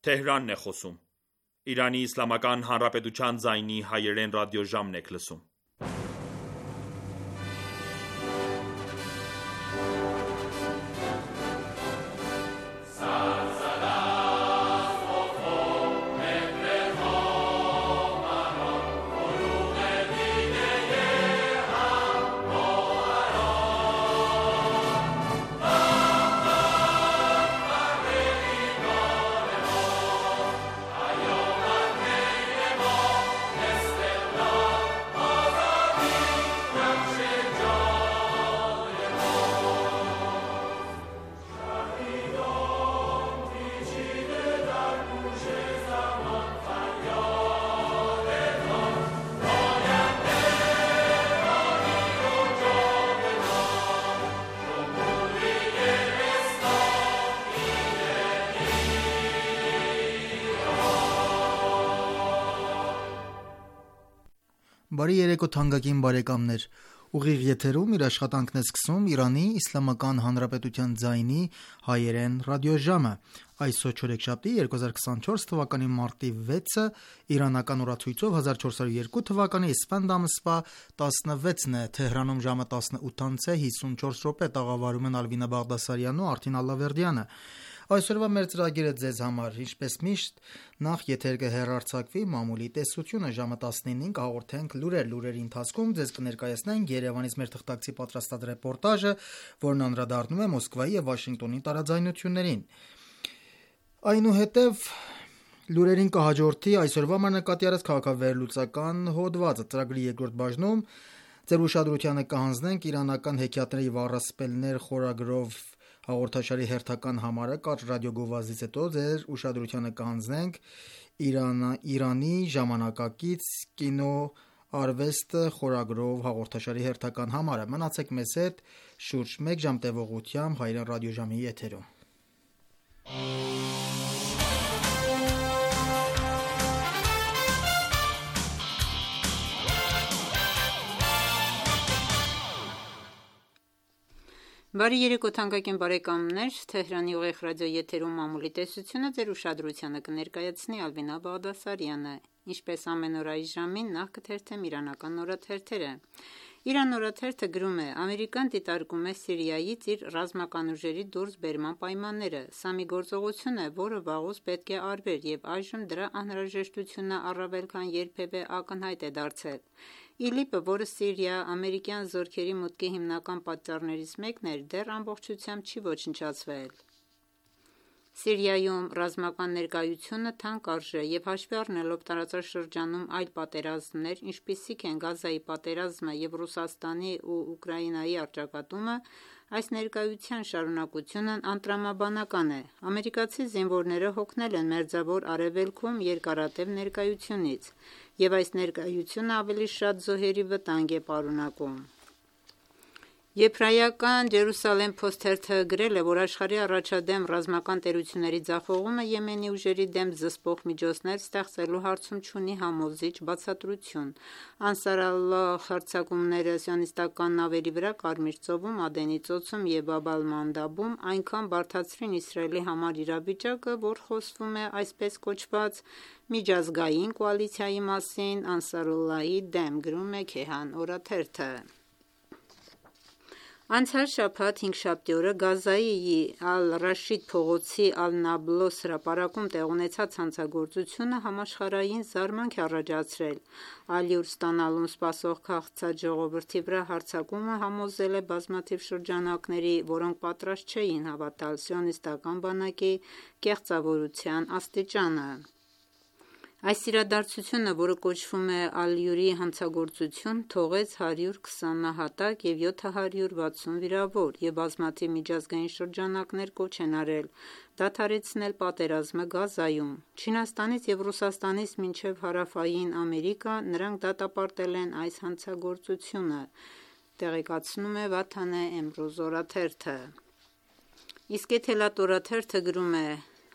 Թեհրանն է խոսում։ Իրանի Իսլամական Հանրապետության ձայնի հայերեն ռադիոժամն եք լսում։ Բարի երեկո թանկագին բարեկամներ, ուղիղ եթերում իր աշխատանքն է սկսում Իրանի Իսլամական Հանրապետության ձայնի հայերեն ռադիոժամը։ Այսօր չորեքշաբթի 2024 թվականի մարտի 6-ը իրանական օրացույցով 1402 թվականի իսպան ամսվա 16-ն է։ Թեհրանում ժամը 18:54 տաղավարում են Ալվինա Բաղդասարյանն ու Արթին Ալլավերդյանը։ Այսօրվա մեր ծրագիրը ձեզ համար, ինչպես միշտ, նախ եթեր կհեռարձակվի մամուլի տեսությունը, ժամը 19-ին կհաղորդենք լուրեր, լուրերի ընթացքում ձեզ կներկայացնենք Երևանից մեր թղթակցի պատրաստած ռեպորտաժը, որն անդրադառնում է Մոսկվայի եւ Վաշինգտոնի տարաձայնություններին։ Այնուհետև լուրերին կհաջորդի այսօրվա նկատի առած քաղաքավերլուծական հոդվածը։ Ծրագրի երկրորդ բաժնում ձեր ուշադրությանը կհանձնենք իրանական հեքիաթներ եւ առասպելներ խորագրով հաղորդաշարի հերթական համարը կարճ ռադիոգովազդից հետո ձեր ուշադրությանը կհանձնենք Իրանի ժամանակակից կինո արվեստը խորագրով հաղորդաշարի հերթական համարը։ Մնացեք մեզ հետ շուրջ 1 ժամ տևողությամբ հայրեն ռադիոժամի եթերում։ Բարի երեկո թանկագին բարեկամներ, Թեհրանի ուղիղ ռադիո եթերում մամուլի տեսությունը ձեր ուշադրությանը կներկայացնի Ալվինա Բաղդասարյանը։ Ինչպես ամեն օր այս ժամին նախ կթերթեմ իրանական օրաթերթերը։ Իրան օրաթերթը գրում է. Ամերիկան դիտարկում է Սիրիայից իր ռազմական ուժերի դուրս բերման պայմանները։ Սա մի գործողություն է, որը վաղուց պետք է արվեր, եւ այժմ դրա անհրաժեշտությունը առավել քան երբևէ ակնհայտ է դարձել։ ԻԼԻՊ-ը, որը Սիրիա ամերիկյան զորքերի մուտքի հիմնական պատճառներից մեկն էր, դեռ ամբողջությամբ չի ոչնչացվել։ Սիրիայում ռազմական ներկայությունը թանկ արժե եւ հաշվի առնելով տարածաշրջանում այլ պատերազմներ, ինչպիսիք են Գազայի պատերազմը եւ Ռուսաստանի ու Ուկրաինայի առճակատումը, այս ներկայության շարունակությունն անտրամաբանական է։ Ամերիկացի զինվորները հոգնել են Մերձավոր Արևելքում երկարատև ներկայությունից, եւ այս ներկայությունը ավելի շատ զոհերի վտանգ է պարունակում։ Եբրայական Jerusalem Post թերթը գրել է, որ աշխարհի առաջադեմ ռազմական տերությունների ձախողումը Եմենի ուժերի դեմ զսպող միջոցներ ստեղծելու հարցում չունի համոզիչ բացատրություն։ Անսար Ալլահ հարձակումները սիոնիստական նավերի վրա Կարմիր ծովում, Ադենի ծոցում եւ Բաբ ալ-Մանդաբում այնքան բարդացրին Իսրայելի համար իրավիճակը, որ խոսվում է այսպես կոչված միջազգային կոալիցիայի մասին Անսարուլլահի դեմ, գրում է Քեհան օրաթերթը։ Անցյալ շաբաթ հինգշաբթի օրը Գազայի Ալ-Ռաշիդ փողոցի Ալ-Նաբլոս հրապարակում տեղ ունեցած հանցագործությունը համաշխարհային զարմանք է առաջացրել։ Ալյուր ստանալուն սպասող քաղցած ժողովրդի վրա հարձակումը համոզել է բազմաթիվ շրջանակների, որոնք պատրաստ չէին հավատալ սիոնիստական բանակի կեղծավորության աստիճանը։ Այս իրադարձությունը, որը կոչվում է Ալյուրի հանցագործություն, թողեց 120 նահատակ եւ 760 վիրավոր, եւ բազմաթիվ միջազգային շրջանակներ կոչ են արել դադարեցնել պատերազմը Գազայում։ Չինաստանից եւ Ռուսաստանից մինչեւ հարավային Ամերիկա նրանք դատապարտել են այս հանցագործությունը, տեղեկացնում է Վաթանե Էմրոզ օրաթերթը։ Իսկ Էթելատ օրաթերթը գրում է.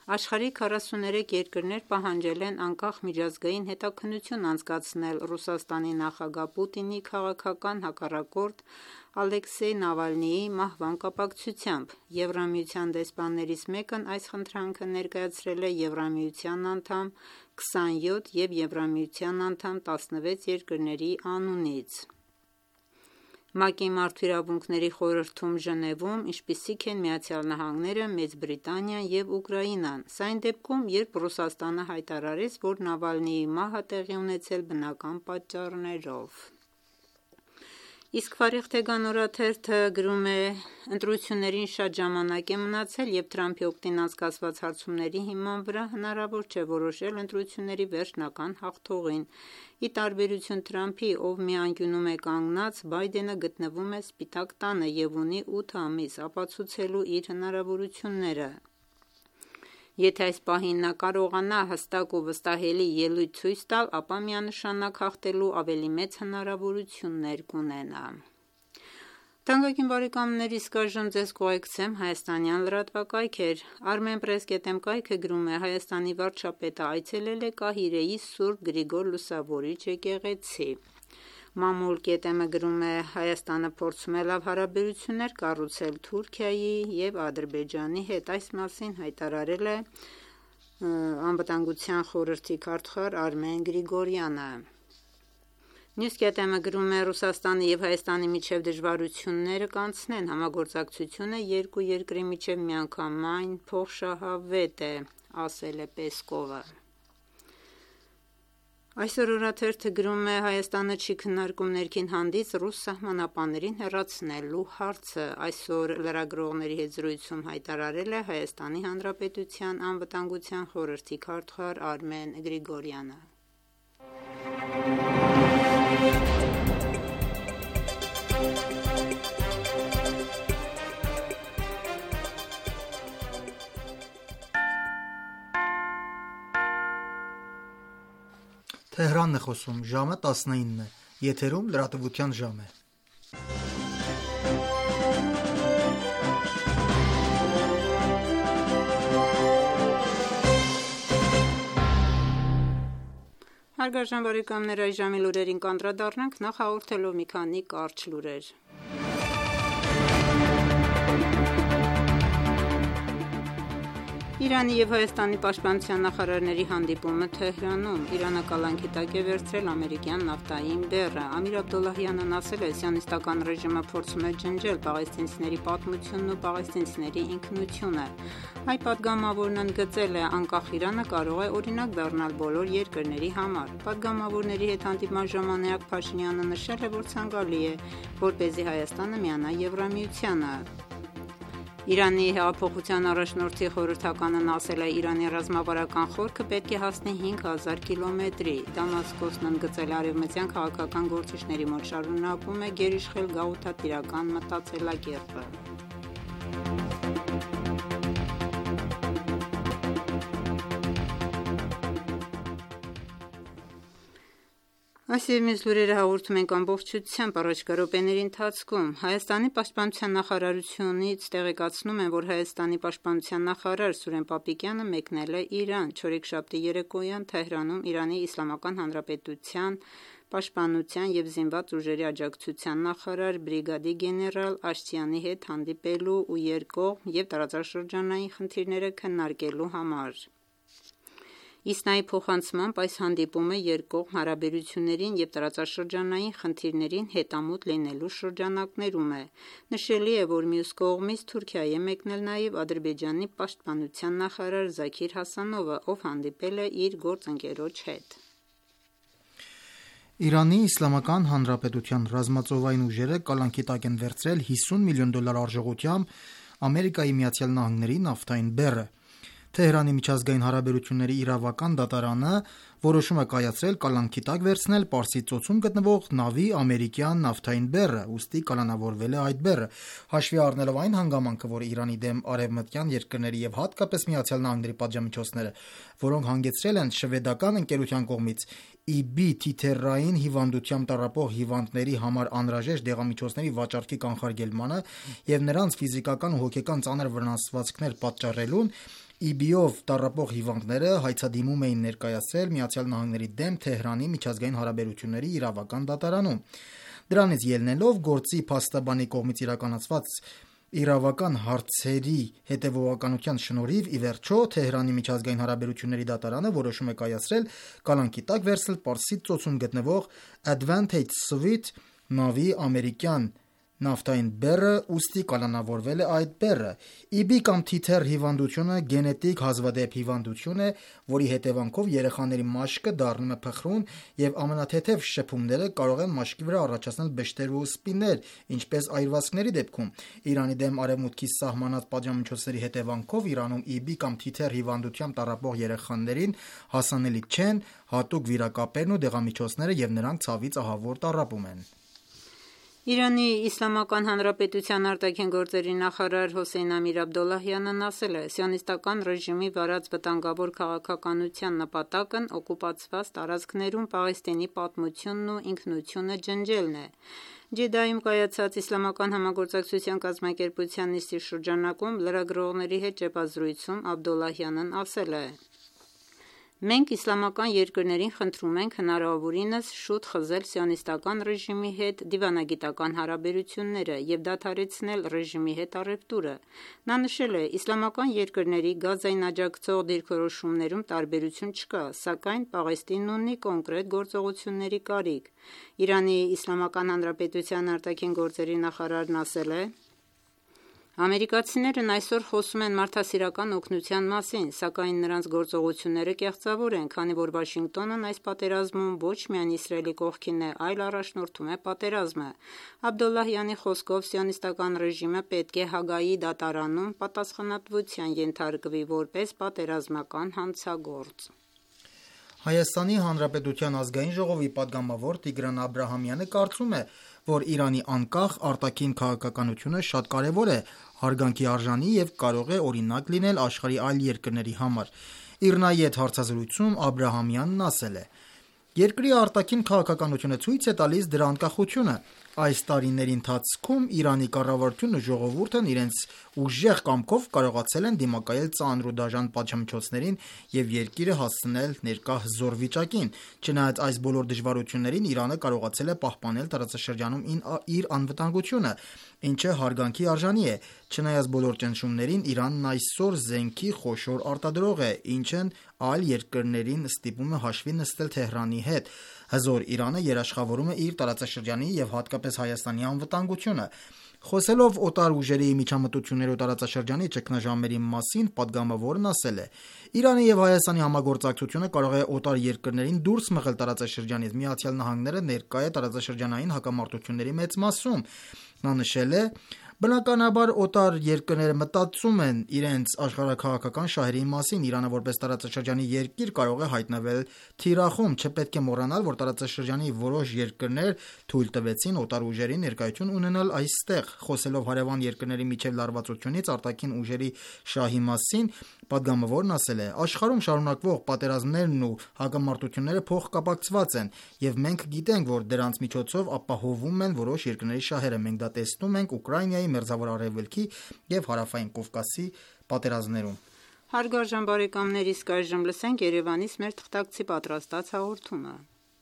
Աշխարհի 43 երկրներ պահանջել են անկախ միջազգային հետաքննություն անցկացնել Ռուսաստանի նախագահ Պուտինի քաղաքական հակառակորդ Ալեքսեյ Նավալնիի մահվան կապակցությամբ։ Եվրամիության դեսպաններից մեկն այս խնդրանքը ներկայացրել է Եվրամիության անդամ 27 և Եվրամիության անդամ 16 երկրների անունից։ ՄԱԿ-ի Մարդու իրավունքների խորհրդում Ժնևում, ինչպիսիք են Միացյալ Նահանգները, Մեծ Բրիտանիան և Ուկրաինան, սա այն դեպքում, երբ Ռուսաստանը հայտարարեց, որ Նավալնիի մահը տեղի ունեցել բնական պատճառներով։ Իսկ Ֆարիղ-Թեգան օրաթերթը գրում է. ընտրություններին շատ ժամանակ է մնացել և Թրամփի օգտին անցկացված հարցումների հիման վրա հնարավոր չէ որոշել ընտրությունների վերջնական հաղթողին։ Ի տարբերություն Թրամփի, ով մի անկյունում է կանգնած, Բայդենը գտնվում է Սպիտակ տանը և ունի 8 ամիս ապացուցելու իր հնարավորությունները։ Եթե այս պահին նա կարողանա հստակ ու վստահելի ելույթ ցույց տալ, ապա միանշանակ հաղթելու ավելի մեծ հնարավորություններ կունենա։ Թանկագին բարեկամներ, իսկ այժմ ձեզ կուղեկցեմ հայաստանյան լրատվակայքեր։ Armenpress.am կայքը գրում է. Հայաստանի վարչապետը այցելել է Կահիրեի Սուրբ Գրիգոր Լուսավորիչ եկեղեցի։ Mamul.am-ը գրում է. Հայաստանը փորձում է լավ հարաբերություններ կառուցել Թուրքիայի և Ադրբեջանի հետ։ Այս մասին հայտարարել է Անվտանգության խորհրդի քարտուղար Արմեն Գրիգորյանը։ News.am-ը գրում է. Ռուսաստանը և Հայաստանի միջև դժվարությունները կանցնեն, համագործակցությունը երկու երկրի միջև միանգամայն փոխշահավետ է, ասել է Պեսկովը։ Այսօր օրաթերթը գրում է. Հայաստանը չի քննարկում ներքին հանդից ռուս սահմանապաններին հեռացնելու հարցը։ Այսօր լրագրողների հետ զրույցում հայտարարել է Հայաստանի Հանրապետության Անվտանգության խորհրդի քարտուղար Արմեն Գրիգորյանը։ Թեհրանն է խոսում, ժամը 19 է, եթերում լրատվության ժամ է։ Հարգարժան բարեկամներ, այս ժամի լուրերին կանդրադառնանք, նախ հաղորդելով մի քանի կարճ լուրեր։ Իրանի և Հայաստանի պաշտպանության նախարարների հանդիպումը Թեհրանում։ Իրանը կալանքի տակ է վերցրել ամերիկյան նավթային բեռը։ Ամիր Աբդոլլահյանն ասել է, սիոնիստական ռեժիմը փորձում է ջնջել պաղեստինցիների պատմությունն ու պաղեստինցիների ինքնությունը։ Հայ պատգամավորն ընդգծել է, անկախ Իրանը կարող է օրինակ դառնալ բոլոր երկրների համար։ Պատգամավորների հետ հանդիպման ժամանակ Փաշինյանը նշել է, որ ցանկալի է, որպեսզի Հայաստանը միանա Եվրամիությանը։ Իրանի հեղափոխության առաջնորդի խորհրդականն ասել է, Իրանի ռազմավարական խորքը պետք է հասնի 5000 կիլոմետրի։ Դամասկոսն ընդգծել արևմտյան քաղաքական գործիչների մոտ շարունակում է գերիշխել գաղութատիրական մտածելակերպը։ Այս և մյուս լուրերը հաղորդում ենք ամբողջությամբ առաջիկա րոպեների ընթացքում։ Հայաստանի պաշտպանության նախարարությունից տեղեկացնում են, որ Հայաստանի պաշտպանության նախարար Սուրեն Պապիկյանը մեկնել է Իրան։ Չորեքշաբթի երեկոյան Թեհրանում Իրանի Իսլամական Հանրապետության պաշտպանության և զինված ուժերի աջակցության նախարար բրիգադի գեներալ Աշտյանի հետ հանդիպելու ու երկկողմ և տարածաշրջանային խնդիրները քննարկելու համար։ Իսնայի փոխանցմամբ այս հանդիպումը երկկողմ հարաբերություններին և տարածաշրջանային խնդիրներին հետամուտ լինելու շրջանակներում է։ Նշելի է, որ մյուս կողմից Թուրքիայի է մեկնել նաև Ադրբեջանի պաշտպանության նախարար Զաքիր Հասանովը, ով հանդիպել է իր գործընկերոջ հետ։ Իրանի Իսլամական Հանրապետության ռազմածովային ուժերը կալանքի տակ են վերցրել $50 միլիոն արժողությամբ Ամերիկայի Միացյալ Նահանգների նավթային բեռը։ Թեհրանի միջազգային հարաբերությունների իրավական դատարանը որոշում է կայացրել կալանքի տակ վերցնել Պարսից ծոցում գտնվող նավի ամերիկյան նավթային բեռը, ուստի կալանավորվել է այդ բեռը, հաշվի առնելով այն հանգամանքը, որ Իրանի դեմ արևմտյան երկրների և հատկապես Միացյալ Նահանգների պատժամիջոցները, որոնք հանգեցրել են շվեդական ընկերության կողմից EB թիթեռային հիվանդությամբ տառապող հիվանդների համար անհրաժեշտ դեղամիջոցների վաճառքի կանխարգելմանը և նրանց ֆիզիկական ու հոգեկան ծանր վնասվածքներ պատճառելուն, IB-ով տառապող հիվանդները հայցադիմում էին ներկայացրել ԱՄՆ-ի դեմ Թեհրանի միջազգային հարաբերությունների իրավական դատարանում։ Դրանից ելնելով գործի փաստաբանի կողմից իրականացված իրավական հարցերի հետևողականության շնորհիվ ի վերջո Թեհրանի միջազգային հարաբերությունների դատարանը որոշում է կայացրել կալանքի տակ վերցնել Պարսից ծոցում գտնվող Advantage Suite նավի ամերիկյան նավթային բեռը, ուստի կալանավորվել է այդ բեռը։ EB կամ թիթեռ հիվանդությունը գենետիկ հազվադեպ հիվանդություն է, որի հետևանքով երեխաների մաշկը դառնում է փխրուն և ամենաթեթև շփումները կարող են մաշկի վրա առաջացնել բշտեր ու սպիներ, ինչպես այրվածքների դեպքում։ Իրանի դեմ Արևմուտքի սահմանած պատժամիջոցների հետևանքով Իրանում EB կամ թիթեռ հիվանդությամբ տառապող երեխաներին հասանելի չեն հատուկ վիրակապերն ու դեղամիջոցները և նրանք ցավից ահավոր տառապում են։ Իրանի Իսլամական Հանրապետության արտաքին գործերի նախարար Հոսեյն Ամիր Աբդոլլահյանն ասել է. «Սիոնիստական ռեժիմի վարած վտանգավոր քաղաքականության նպատակն օկուպացված տարածքներում Պաղեստինի պատմությունն ու ինքնությունը ջնջելն է»։ Ջեդայում կայացած Իսլամական համագործակցության կազմակերպության նիստի շրջանակում լրագրողների հետ ճեպազրույցում Աբդոլլահյանն ասել է. «Մենք իսլամական երկրներին խնդրում ենք հնարավորինս շուտ խզել սիոնիստական ռեժիմի հետ դիվանագիտական հարաբերությունները և դադարեցնել ռեժիմի հետ առևտուրը»։ Նա նշել է. «Իսլամական երկրների Գազային աջակցող դիրքորոշումներում տարբերություն չկա, սակայն Պաղեստինն ունի կոնկրետ գործողությունների կարիք»։ Իրանի Իսլամական Հանրապետության արտաքին գործերի նախարարն ասել է. «Ամերիկացիներն այսօր խոսում են մարդասիրական օգնության մասին, սակայն նրանց գործողությունները կեղծավոր են, քանի որ Վաշինգտոնն այս պատերազմում ոչ միայն Իսրայելի կողքին է, այլ առաջնորդում է պատերազմը»։ Աբդոլլահյանի խոսքով սիոնիստական ռեժիմը պետք է Հագայի դատարանում պատասխանատվության ենթարկվի որպես պատերազմական հանցագործ։ Հայաստանի Հանրապետության ազգային ժողովի պատգամավոր Տիգրան Աբրահամյանը կարծում է, որ Իրանի անկախ արտաքին քաղաքականությունը շատ կարևոր է, հարգանքի արժանի և կարող է օրինակ լինել աշխարհի այլ երկրների համար։ ԻՌՆԱ-ի հետ հարցազրույցում Աբրահամյանն ասել է. «Երկրի արտաքին քաղաքականությունը ցույց է տալիս դրա անկախությունը։ Այս տարիների ընթացքում Իրանի կառավարությունն ու ժողովուրդն իրենց ուժեղ կամքով կարողացել են դիմակայել ծանր ու դաժան պատժամիջոցներին և երկիրը հասցնել ներկա հզոր վիճակին։ Չնայած այս բոլոր դժվարություններին, Իրանը կարողացել է պահպանել տարածաշրջանում իր անվտանգությունը, ինչը հարգանքի արժանի է։ Չնայած բոլոր ճնշումներին, Իրանն այսօր զենքի խոշոր արտադրող է, ինչն այլ երկրներին ստիպում է հաշվի նստել Թեհրանի հետ։ Հզոր Իրանը երաշխավորում է իր տարածաշրջանի և հատկապես Հայաստանի անվտանգությունը»։ Խոսելով օտար ուժերի միջամտությունների ու տարածաշրջանի ճգնաժամերի մասին, պատգամավորն ասել է. «Իրանի և Հայաստանի համագործակցությունը կարող է օտար երկրներին դուրս մղել տարածաշրջանից։ ԱՄՆ-ն ներկա է տարածաշրջանային հակամարտությունների մեծ մասում»։ Նա նշել է. «Բնականաբար օտար երկրները մտածում են իրենց աշխարհաքաղաքական շահերի մասին։ Իրանը որպես տարածաշրջանի երկիր կարող է հայտնվել թիրախում։ Չպետք է մոռանալ, որ տարածաշրջանի որոշ երկրներ թույլ տվեցին օտար ուժերի ներկայություն ունենալ այստեղ»։ Խոսելով հարևան երկրների միջև լարվածությունից արտաքին ուժերի շահի մասին, պատգամավորն ասել է. «Աշխարհում շարունակվող պատերազմներն ու հակամարտությունները փոխկապակցված են, և մենք գիտենք, որ դրանց միջոցով ապահովում են որոշ երկրների շահերը։ Մենք դա տեսնում ենք Ուկրաինայի, Մերձավոր Արևելքի և Հարավային Կովկասի պատերազմներում»։ Հարգարժան բարեկամներ, իսկ այժմ լսենք Երևանից մեր թղթակցի պատրաստած հաղորդումը։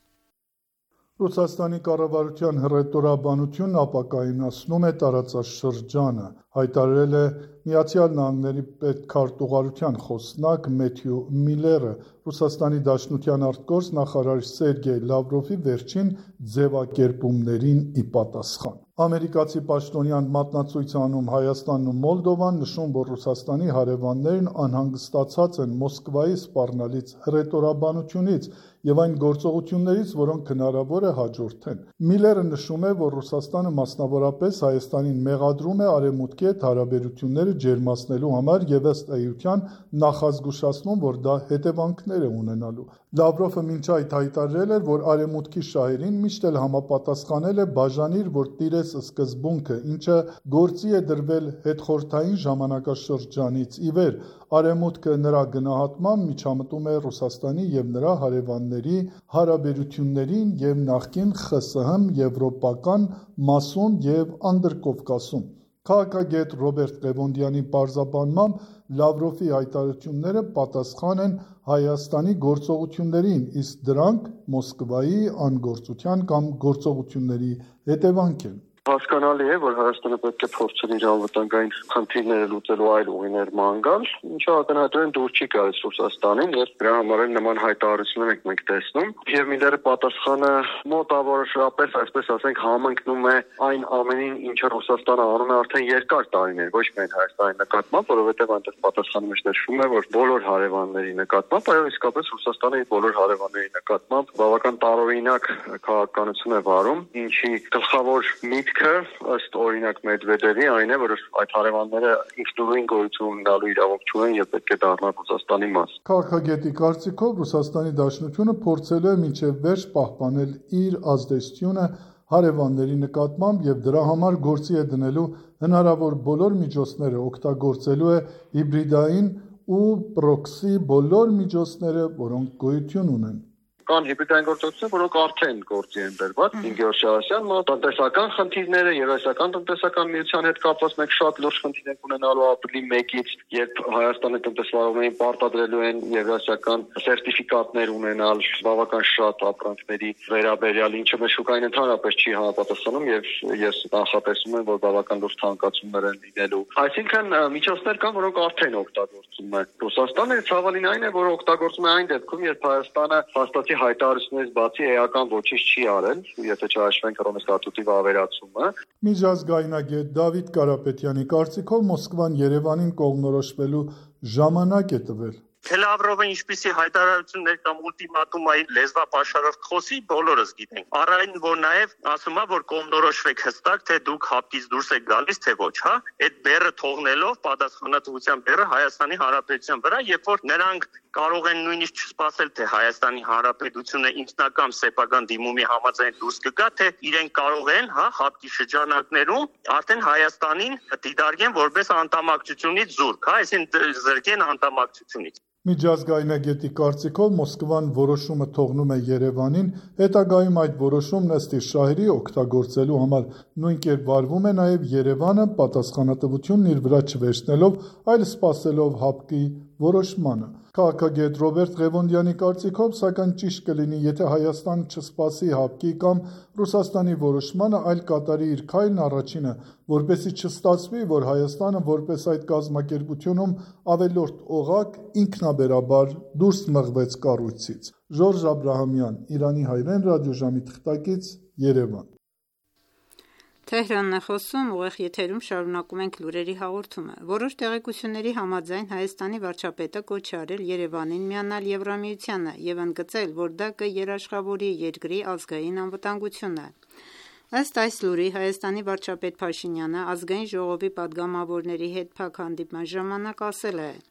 Ռուսաստանի կառավարության հռետորաբանությունն ապակայունացնում է տարածաշրջանը, հայտարարել է ԱՄՆ պետքարտուղարության խոսնակ Մեթյու Միլլերը Ռուսաստանի Դաշնության ԱԳ նախարար Սերգեյ Լավրովի վերջին ձևակերպումներին ի պատասխան։ Ամերիկացի պաշտոնյան մատնացույց անում Հայաստանն ու Մոլդովան, նշում, որ Ռուսաստանի հարևաններն անհանգստացած են Մոսկվայի սպառնալից հռետորաբանությունից և այն գործողություններից, որոնք հնարավոր է հաջորդեն։ Միլլերը նշում է, որ Ռուսաստանը մասնավորապես Հայաստանին մեղադրում է Արևմուտքի հետ հարաբերությունները ջերմացնելու համար և ըստ էության նախազգուշացնում, որ դա հետևանքներ է ունենալու։ Լավրովը մինչ այդ հայտարարել էր, որ Արևմուտքի շահերին միշտ էլ համապատասխանել է «բաժանիր, որ տիրես» սկզբունքը, ինչը գործի է դրվել հետխորհրդային ժամանակաշրջանից ի վեր։ Արևմուտքը նրա գնահատմամբ միջամտում է Ռուսաստանի և նրա հարևանների հարաբերություններին և նախկին ԽՍՀՄ եվրոպական մասում և Անդրկովկասում։ Քաղաքագետ Ռոբերտ Ղևոնդյանի պարզաբանմամբ Լավրովի հայտարարությունները պատասխան են Հայաստանի գործողություններին, իսկ դրանք Մոսկվայի անգործության կամ գործողությունների հետևանք են։ Հասկանալի է, որ Հայաստանը պետք է փորձել իր անվտանգային խնդիրները լուծելու այլ ուղիներ ման գալ, ինչը ակնհայտորեն դուր չի գալիս Ռուսաստանին, եւ դրա համար էլ նման հայտարարություններ ենք մենք տեսնում։ Եվ միլիարդի պատասխանը մոտավորապես, այսպես ասենք, համընկնում է այն ամենին, ինչը Ռուսաստանը անում է արդեն երկար տարիներ, ոչ միայն Հայաստանի նկատմամբ, որովհետեւ այնտեղ պատասխանը մեջ նշվում է, որ բոլոր հարևանների նկատմամբ, այո, իսկապես Ռուսաստանը իր բոլոր հարևանների նկատմամբ բավական տարօրինակ քաղաքականություն է վարում, ինչի գլխավոր միտքը ըստ օրինակ Մեդվեդևի այն է, որ այդ հարևանները ինքնուրույն գոյություն ունենալու իրավունք չունեն եւ պետք է դառնան Ռուսաստանի մաս։ Քաղաքագետի կարծիքով Ռուսաստանի Դաշնությունը փորձելու է մինչև վերջ պահպանել իր ազդեցությունը հարևանների նկատմամբ եւ դրա համար գործի է դնելու հնարավոր բոլոր միջոցները, օգտագործելու է հիբրիդային ու պրոքսի բոլոր միջոցները, որոնք գոյություն ունեն։ Կան հիբրիդային գործողություններ, որոնք արդեն գործի են բերված։ Գյորգ Շահասյանն տնտեսական խնդիրները, Եվրասիական տնտեսական միության հետ կապված մենք շատ լուրջ խնդիր ենք ունենալու ապրիլի 1-ից, երբ Հայաստանի տնտեսվարողներին պարտադրելու են եվրասիական սերտիֆիկատներ ունենալ բավական շատ ապրանքների վերաբերյալ, ինչը մեր շուկային ընդհանրապես չի համապատասխանում եւ ես նախատեսում եմ, որ բավական լուրջ թանկացումներ են լինելու։ Այսինքն միջոցներ կան, որոնք արդեն օգտագործում է Ռուսաստանը, ցավալին այն է, որ օգտագործում է այն դեպքում, երբ Հայաստանը հաստատի հայտարարություններից բացի էական ոչինչ չի արել, եթե չհաշվենք Հռոմի ստատուտի վավերացումը։ Միջազգայնագետ Դավիթ Կարապետյանի կարծիքով Մոսկվան Երևանին կողմնորոշվելու ժամանակ է տվել։ Թե Լավրովը ինչպիսի հայտարարություններ կամ ուլտիմատումային լեզվապաշարով խոսի, բոլորս գիտենք։ Առայն որ նաև ասում է, որ կողմնորոշվեք հստակ, թե դուք հապկից դուրս եք գալիս, թե ոչ, հա։ Այդ բեռը թողնելով պատասխանատվության բեռը Հայաստանի Հանրապետության վրա, երբ որ նրանք կարող են նույնիսկ չսպասել, թե Հայաստանի Հանրապետությունը ինքնական սեփական դիմումի համաձայն դուրս կգա, թե իրենք կարող են, հա, հապկի շրջանակներում արդեն Հայաստանին դիտարկեն որպես անդամակցությունից զուրկ, հա, այսինքն զրկեն անդամակցությունից։ Միջազգայնագետի կարծիքով Մոսկվան որոշումը թողնում է Երևանին, հետագայում այդ որոշումն ըստ իր շահերի օգտագործելու համար նույն կերպ վարվում է նաև Երևանը, պատասխանատվությունն իր վրա չվերցնելով, այլ սպասելով հապկի որոշմանը։ Քաղաքագետ Ռոբերտ Ղևոնդյանի կարծիքով, սակայն ճիշտ կլինի, եթե Հայաստանը չսպասի հապկի կամ Ռուսաստանի որոշմանը, այլ կատարի իր քայլն առաջինը, որպեսզի չստացվի, որ Հայաստանը որպես այդ կազմակերպությունում ավելորդ օղակ ինքնաբերաբար դուրս մղվեց կառույցից։ Ժորժ Աբրահամյան, Իրանի հայրեն ռադիոժամի թղթակից, Երևան։ Թեհրանն է խոսում, ուղիղ եթերում շարունակում ենք լուրերի հաղորդումը։ Որոշ տեղեկությունների համաձայն Հայաստանի վարչապետը կոչ է արել Երևանին միանալ Եվրամիությանը եւ ընդգծել, որ դա կերաշխավորի երկրի ազգային անվտանգությունը։ Ըստ այս լուրի Հայաստանի վարչապետ Փաշինյանը ազգային ժողովի պատգամավորների հետ փակ հանդիպման ժամանակ ասել է,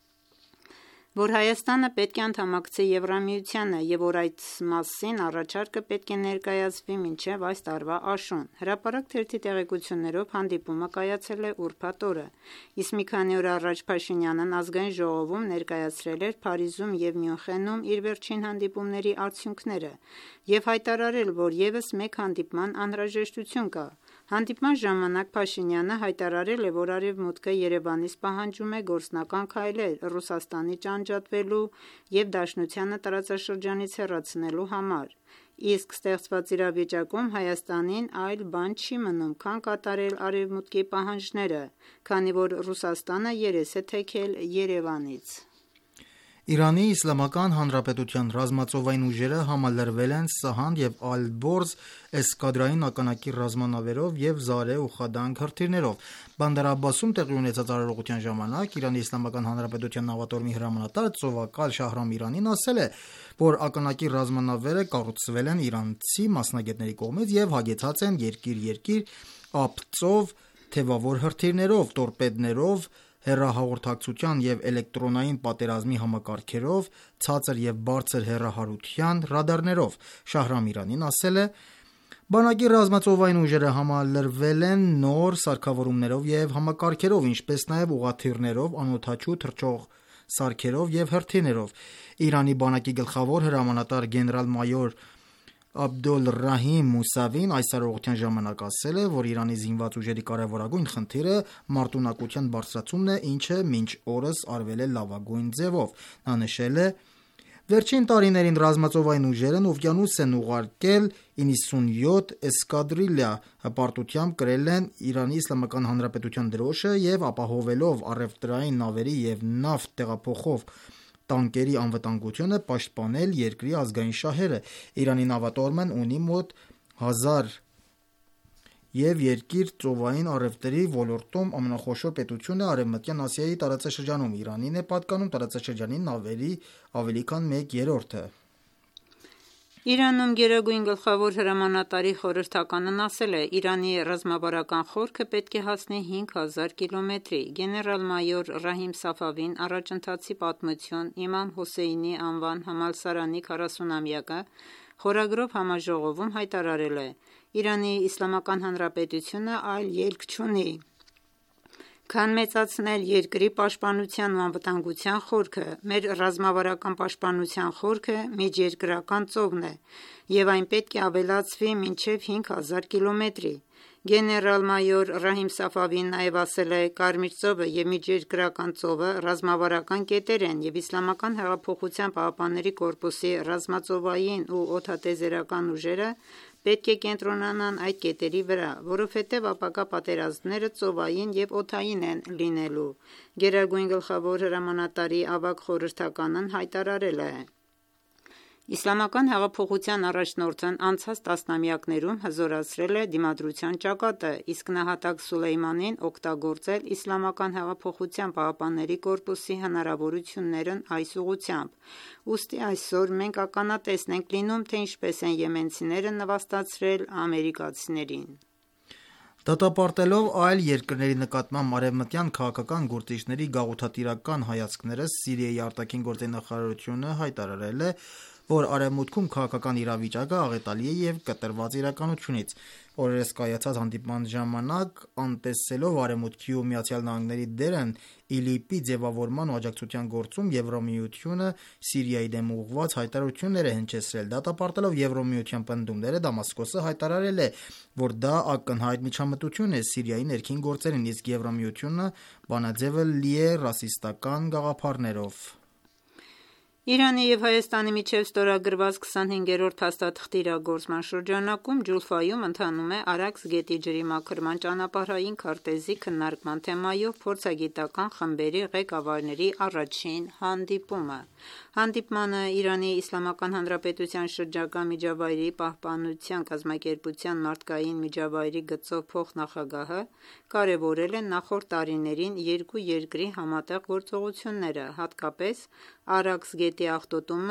որ Հայաստանը պետք է անդամակցի Եվրամիությանը եւ որ այդ մասին առաջարկը պետք է ներկայացվի մինչեւ այս տարվա աշուն։ Հրապարակ թերթի տեղեկություններով հանդիպումը կայացել է ուրբաթ օրը, իսկ մի քանի օր առաջ Փաշինյանն ազգային ժողովում ներկայացրել էր Փարիզում եւ Մյունխենում իր վերջին հանդիպումների արդյունքները եւ հայտարարել, որ եւս մեկ հանդիպման անհրաժեշտություն կա։ Հանդիպման ժամանակ Փաշինյանը հայտարարել է, որ Արևմուտքը Երևանից պահանջում է գործնական քայլեր Ռուսաստանի ճանճատվելու եւ Դաշնությանը տարածաշրջանից հեռացնելու համար։ Իսկ ստեղծված իրավիճակում Հայաստանին այլ բան չի մնում, քան կատարել Արևմուտքի պահանջները, քանի որ Ռուսաստանը երես է թեքել Երևանից։ Իրանի Իսլամական Հանրապետության ռազմածովային ուժերը համալրվել են Սահանդ եւ Ալ-Բորզ էսկադրային ականակիր ռազմանավերով եւ Զարե ու Խադանք հրթիռներով։ Բանդար Աբբասում տեղի ունեցած արարողության ժամանակ Իրանի Իսլամական Հանրապետության նավատորմի հրամանատար Ծովակալ Շահրամ Իրանին ասել է, որ ականակիր ռազմանավերը կառուցվել են իրանցի մասնագետների կողմից եւ հագեցած են երկիր-երկիր ափծով թևավոր հրթիռներով, տորպեդներով, հեռահաղորդակցության եւ էլեկտրոնային պատերազմի համակարգերով, ցածր եւ բարձր հեռահարության ռադարներով։ Շահրամ Իրանին ասել է. Բանակի ռազմածովային ուժերը համալրվել են նոր սարքավորումներով եւ համակարգերով, ինչպես նաեւ ուղաթիռներով, անօդաչու թռչող սարքերով եւ հրթիռներով։ Իրանի բանակի գլխավոր հրամանատար գեներալ-մայոր Աբդոլ Ռահիմ Մուսավին այս արարողության ժամանակ ասել է, որ Իրանի զինված ուժերի կարևորագույն խնդիրը մարտունակության բարձրացումն է, ինչը մինչ օրս արվել է լավագույն ձևով։ Նա նշել է. Վերջին տարիներին ռազմածովային ուժերն օվկիանոս են ուղարկել 97 էսկադրիլյա, հպարտությամբ կրել են Իրանի Իսլամական Հանրապետության դրոշը և ապահովելով առևտրային նավերի և նավթ տեղափոխող տանկերի անվտանգությունը պաշտպանել երկրի ազգային շահերը։ Իրանի նավատորմն ունի մոտ 1000 և երկիր ծովային առևտրի ոլորտում ամենախոշոր պետությունն է Արևմտյան Ասիայի տարածաշրջանում։ Իրանին է պատկանում տարածաշրջանի նավերի ավելի քան 1/3-ը։ Իրանում գերագույն գլխավոր հրամանատարի խորհրդականն ասել է. Իրանի ռազմավարական խորքը պետք է հասնի 5000 կիլոմետրի։ Գեներալ-մայոր Ռահիմ Սաֆավին առաջընթացի պատմություն Իմամ Հոսեյնի անվան համալսարանի 40-ամյակը խորագրով համաժողովում հայտարարել է. Իրանի Իսլամական Հանրապետությունը այլ ելք չունի, քան մեծացնել երկրի պաշտպանության ու անվտանգության խորքը։ Մեր ռազմավարական պաշտպանության խորքը միջերկրական ծովն է, և այն պետք է ավելացվի մինչև 5000 կիլոմետրի։ Գեներալ-մայոր Ռահիմ Սաֆավին նաև ասել է. Կարմիր ծովը և միջերկրական ծովը ռազմավարական կետեր են, և Իսլամական հեղափոխության պահապանների կորպուսի ռազմածովային ու օդատիեզերական ուժերը պետք է կենտրոնանան այդ կետերի վրա, որովհետև ապագա պատերազմները ծովային և օդային են լինելու։ Գերագույն գլխավոր հրամանատարի ավագ խորհրդականն հայտարարել է. Իսլամական հեղափոխության առաջնորդն անցած տասնամյակներում հզորացրել է դիմադրության ճակատը, իսկ նահատակ Սուլեյմանին օգտագործել Իսլամական հեղափոխության պահապանների կորպուսի հնարավորություններն այս ուղղությամբ։ Ուստի այսօր մենք ականատեսն ենք լինում, թե ինչպես են եմենցիները նվաստացրել ամերիկացիներին։ Դատապարտելով այլ երկրների նկատմամբ արևմտյան քաղաքական գործիչների գաղութատիրական հայացքները, Սիրիայի արտաքին գործերի նախարարությունը հայտարարել է, որ Արևմուտքում քաղաքական իրավիճակը աղետալի է և կտրված իրականությունից։ Օրերս կայացած հանդիպման ժամանակ, անտեսելով Արևմուտքի ու ԱՄՆ-ի դերն ԻԼԻՊ-ի ձևավորման ու աջակցության գործում, Եվրամիությունը Սիրիայի դեմ ուղղված հայտարարություններ է հնչեցրել։ Դատապարտելով Եվրամիության պնդումները, Դամասկոսը հայտարարել է, որ դա ակնհայտ միջամտություն է Սիրիայի ներքին գործերին, իսկ Եվրամիությունը բանաձևը լի է ռասիստական գաղափարներով։ Իրանի և Հայաստանի միջև ստորագրված 25-րդ փաստաթղթի իրագործման շրջանակում Ջուլֆայում ընթանում է Արաքս գետի ջրի մաքրման ճանապարհային քարտեզի քննարկման թեմայով փորձագիտական խմբերի ղեկավարների առաջին հանդիպումը։ Հանդիպմանը Իրանի Իսլամական Հանրապետության շրջակա միջավայրի պահպանության կազմակերպության մարդկային միջավայրի գծով փոխնախագահը կարևորել է նախորդ տարիներին երկու երկրի համատեղ գործողությունները, հատկապես Արաքս գետի աղտոտումը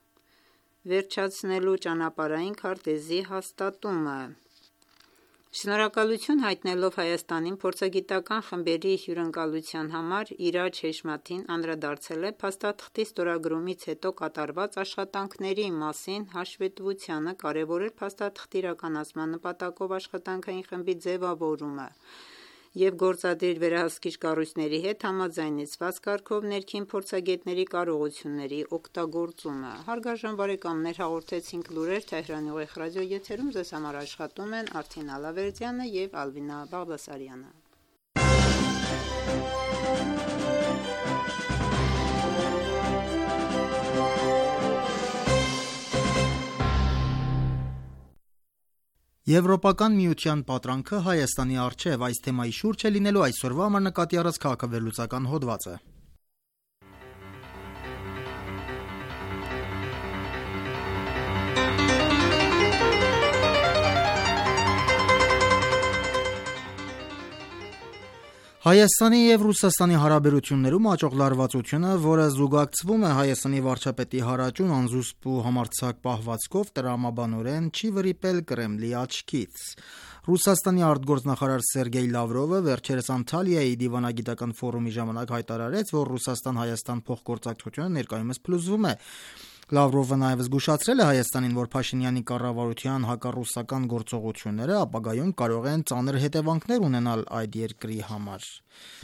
վերջացնելու ճանապարհային քարտեզի հաստատումը։ Շնորհակալություն հայտնելով Հայաստանին փորձագիտական խմբերի հյուրընկալության համար, Իրաջ Հեշմաթին անդրադարձել է փաստաթղթի ստորագրումից հետո կատարված աշխատանքների մասին հաշվետվությանը, կարևորել փաստաթղթի իրականացման նպատակով աշխատանքային խմբի ձևավորումը և գործադիր վերահսկիչ կառույցների հետ համաձայնեցված կարգով ներքին փորձագետների կարողությունների օգտագործումը։ Հարգարժան բարեկամներ, հաղորդեցինք լուրեր Թեհրանի ուղիղ ռադիոյի եթերում, ձեզ համար աշխատում են Արթին Ալավերդյանը և Ալվինա Բաղդասարյանը։ Եվրոպական միության պատրանքը Հայաստանի առջև, այս թեմայի շուրջ է լինելու այսօրվա համար նկատի առած քաղաքավերլուծական հոդվածը։ Հայաստանի և Ռուսաստանի հարաբերություններում աճող լարվածությունը, որը զուգակցվում է Հայաստանի վարչապետի հարաճուն, անզուսպ ու համարձակ պահվածքով, տրամաբանորեն չի վրիպել Կրեմլի աչքից։ Ռուսաստանի արտգործնախարար Սերգեյ Լավրովը վերջերս Անտալիայի դիվանագիտական ֆորումի ժամանակ հայտարարեց, որ Ռուսաստան-Հայաստան փոխգործակցությունը ներկայումս փլուզվում է։ Լավրովը նաև զգուշացրել է Հայաստանին, որ Փաշինյանի կառավարության հակառուսական գործողությունները ապագայում կարող են ծանր հետևանքներ ունենալ այդ երկրի համար։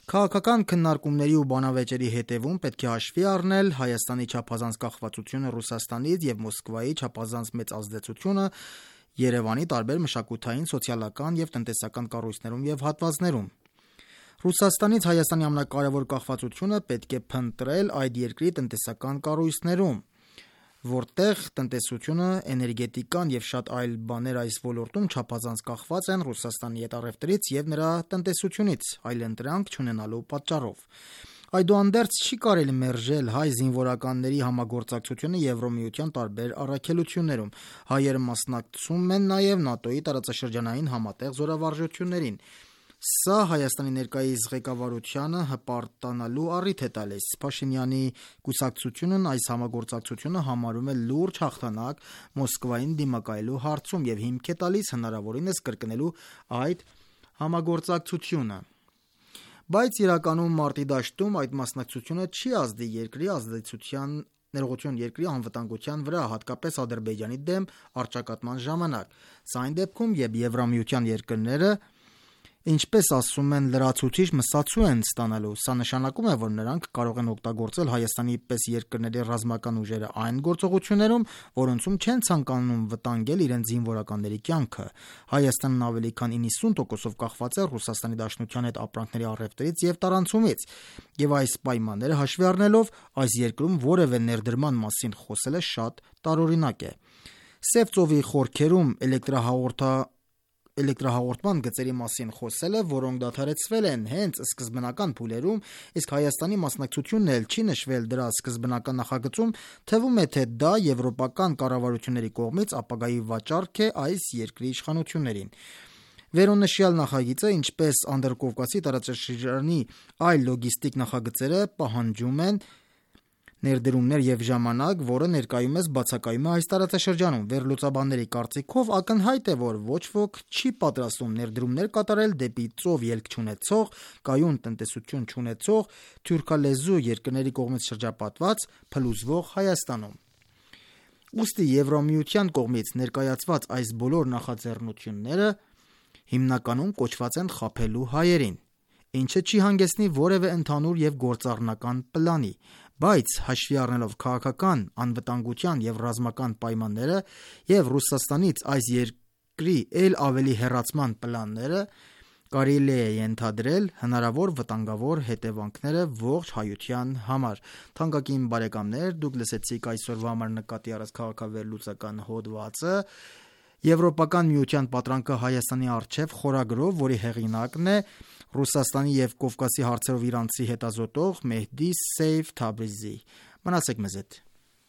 Քաղաքական քննարկումների ու բանավեճերի հետևում պետք է հաշվի առնել Հայաստանի չափազանց կախվածությունը Ռուսաստանից եւ Մոսկվայի չափազանց մեծ ազդեցությունը Երևանի տարբեր մշակութային, սոցիալական եւ տնտեսական կառույցներում եւ հատվածներում։ Ռուսաստանից Հայաստանի ամենակարևոր կախվածությունը պետք է փնտրել այդ երկրի տնտեսական կառույցներում, որտեղ տնտեսությունը, էներգետիկան եւ շատ այլ բաներ այս ոլորտում չափազանց կախված են Ռուսաստանի հետ առևտրից եւ նրա տնտեսությունից, այլընտրանք չունենալու պատճառով։ Այդուհանդերձ չի կարելի մերժել հայ զինվորականների համագործակցությունը Եվրոմիության տարբեր առաքելություններում։ Հայերը մասնակցում են նաեւ ՆԱՏՕ-ի տարածաշրջանային համատեղ զորավարժություններին։ Սա Հայաստանի ներկայիս ղեկավարությանը հպարտանալու առիթ է տալիս։ Փաշինյանի կուսակցությունն այս համագործակցությունը համարում է լուրջ հաղթանակ Մոսկվային դիմակայելու հարցում եւ հիմք է տալիս հնարավորինս կրկնելու այդ համագործակցությունը։ Բայց իրականում մարտի դաշտում այդ մասնակցությունը չի ազդի երկրի ազդեցության ներողություն երկրի անվտանգության վրա, հատկապես Ադրբեջանի դեմ առճակատման ժամանակ։ Սա այն դեպքում, երբ Եվրամիության երկրները, ինչպես ասում են, լրացուցիչ մսացու են ստանալու։ Սա նշանակում է, որ նրանք կարող են օգտագործել Հայաստանի պես երկրների ռազմական ուժերը այն գործողություններում, որոնցում չեն ցանկանում վտանգել իրենց զինվորականների կյանքը։ Հայաստանն ավելի քան 90%-ով կախված է Ռուսաստանի Դաշնության հետ ապրանքների առևտրից եւ տարանցումից, եւ այս պայմանները հաշվի առնելով այս երկրում որևէ ներդրման մասին խոսելը շատ տարօրինակ է։ Սև ծովի խորքերում էլեկտրահաղորդման գծերի մասին խոսելը, որոնք դադարեցվել են հենց սկզբնական փուլերում, իսկ Հայաստանի մասնակցությունն էլ չի նշվել դրա սկզբնական նախագծում, թվում է, թե դա եվրոպական կառավարությունների կողմից ապագայի վաճառք է այս երկրի իշխանություններին։ Վերոնշյալ նախագիծը, ինչպես Անդրկովկասի տարածաշրջանի այլ լոգիստիկ նախագծերը, պահանջում են ներդրումներ եւ ժամանակ, որը ներկայումս բացակայում է այս տարածաշրջանում։ Վերլուծաբանների կարծիքով ակնհայտ է, որ ոչ ոք չի պատրաստվում ներդրումներ կատարել դեպի ծով ելք չունեցող, կայուն տնտեսություն չունեցող, թուրքալեզու երկրների կողմից շրջապատված, փլուզվող Հայաստանում։ Ուստի Եվրամիության կողմից ներկայացված այս բոլոր նախաձեռնությունները հիմնականում կոչված են խաբելու հայերին, ինչը չի հանգեցնի որևէ ընդհանուր եւ գործառնական պլանի, բայց հաշվի առնելով քաղաքական, անվտանգության եւ ռազմական պայմանները եւ Ռուսաստանից այս երկրի ել ավելի հեռացման պլանները, կարելի է ենթադրել հնարավոր վտանգավոր հետևանքները ողջ հայության համար։ Թանկագին բարեկամներ, դուք լսեցիք այսօրվա համար նկատի առած քաղաքավերլուծական հոդվածը Եվրոպական միության պատրանքը Հայաստանի առջև խորագրով, որի հեղինակն է Ռուսաստանի եւ Կովկասի հարցերով իրանցի հետազոտող Մեհդի Սեյֆ Թաբրիզի։ Մնացեք մեզ հետ։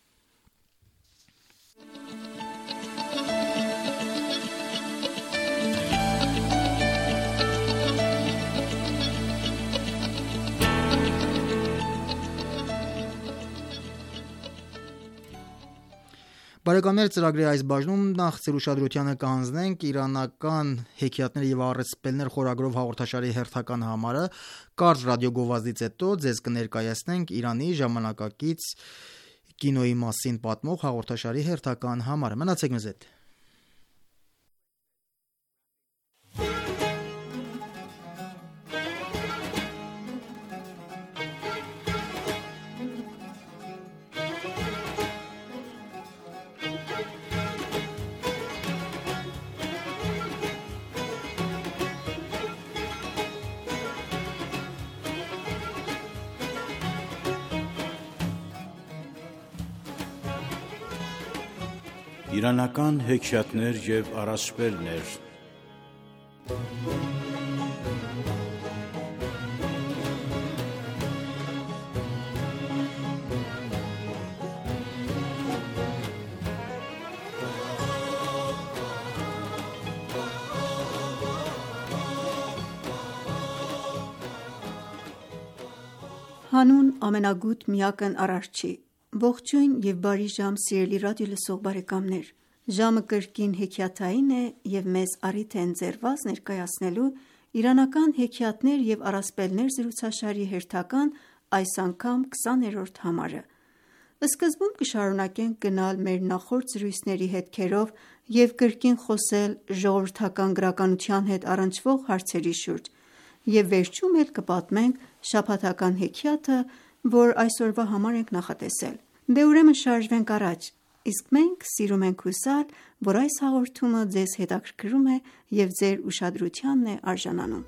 Բարեկամներ, ծրագրի այս բաժնում նախ ձեր ուշադրությանը կհանձնենք իրանական հեքիաթներ եւ առասպելներ խորագրով հաղորդաշարի հերթական համարը։ Կարճ ռադիոգովազդից հետո ձեզ կներկայացնենք Իրանի ժամանակակից կինոյի մասին պատմող հաղորդաշարի հերթական համարը։ Մնացեք մեզ հետ։ Իրանական հեքիաթներ եւ առասպելներ։ Հանուն ամենագութ միակն Արարչի։ Ողջույն եւ բարի ժամ սիրելի ռադիո լսող բարեկամներ։ Ժամը կրկին հեքիաթային է եւ մեզ առիթ է ընձեռված ներկայացնելու իրանական հեքիաթներ եւ առասպելներ զրուցաշարի հերթական այս անգամ 20-րդ համարը։ Սկզբում կշարունակենք գնալ մեր նախորդ զրույցների հետքերով եւ կրկին խոսել ժողովրդական գրականության հետ առնչվող հարցերի շուրջ եւ վերջում էլ կպատմենք շաբաթական հեքիաթը, որ այսօրվա համար ենք նախատեսել։ Դե ուրեմն շարժվենք առաջ, իսկ մենք սիրում ենք հուսալ, որ այս հաղորդումը ձեզ հետաքրքրում է եւ ձեր ուշադրությանն է արժանանում։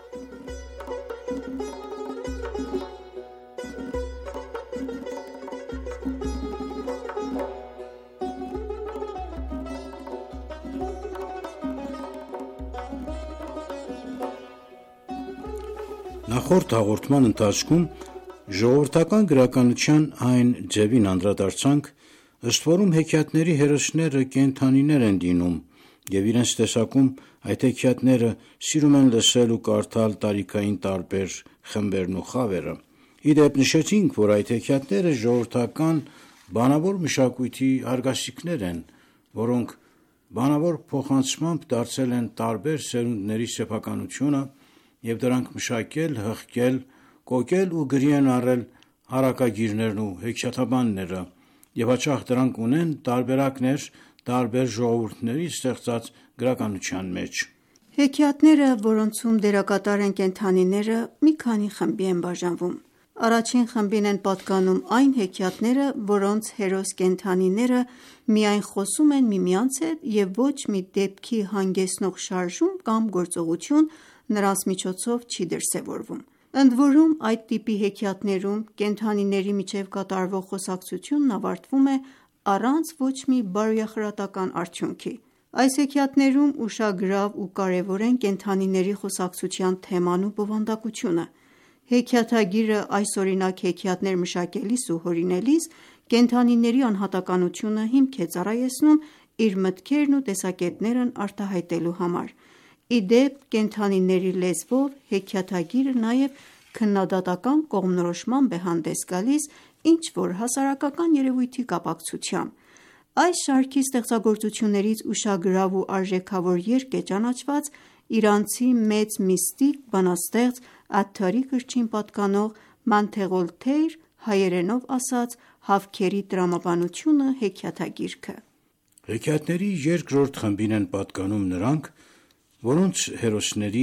Նախորդ հաղորդման ընթացքում ժողովրդական գրականության այն ձևին անդրադարձանք, ըստ որում հեքիաթների հերոսները կենդանիներ են լինում եւ իրենց տեսակում այդ հեքիաթները սիրում են լսել ու կարդալ տարիքային տարբեր խմբերն ու խավերը։ Ի դեպ նշեցինք, որ այդ հեքիաթները ժողովրդական բանավոր մշակույթի արգասիքներ են, որոնք բանավոր փոխանցմամբ դարձել են տարբեր սերունդների սեփականությունը եւ դրանք մշակել, հղկել, կոկել ու գրի են առել հարակագիրներն ու հեքիաթաբանները եւ հաճախ դրանք ունեն տարբերակներ տարբեր ժողովուրդների ստեղծած գրականության մեջ։ Հեքիաթները, որոնցում դերակատար են կենդանիները, մի քանի խմբի են բաժանվում։ Առաջին խմբին են պատկանում այն հեքիաթները, որոնց հերոս կենդանիները միայն խոսում են միմյանց հետ եւ ոչ մի դեպքի հանգեցնող շարժում կամ գործողություն նրանց միջոցով չի դրսևորվում։ Ընդ որում այդ տիպի հեքիաթներում կենդանիների միջև կատարվող խոսակցությունն ավարտվում է առանց ոչ մի բարոյախրատական արդյունքի։ Այս հեքիաթներում ուշագրավ ու կարևոր են կենդանիների խոսակցության թեման ու բովանդակությունը։ Հեքիաթագիրը այսօրինակ հեքիաթներ մշակելիս ու հորինելիս կենդանիների անհատականությունը հիմք է ծառայեցնում իր մտքերն ու տեսակետներն արտահայտելու համար։ Ի դեպ, կենդանիների լեզվով հեքիաթագիրը նաև քննադատական կողմնորոշմամբ է հանդես գալիս ինչ-որ հասարակական երևույթի կապակցությամբ։ Այս շարքի ստեղծագործություններից ուշագրավ ու արժեքավոր երգ է ճանաչված իրանցի մեծ միստիկ, բանաստեղծ Աթթարի կրթչին պատկանող «Մանթեղոլթեյր» հայերենով ասած «Հավքերի տրամաբանությունը» հեքիաթագիրքը։ Հեքիաթների երկրորդ խմբին են պատկանում նրանք, որոնց հերոսների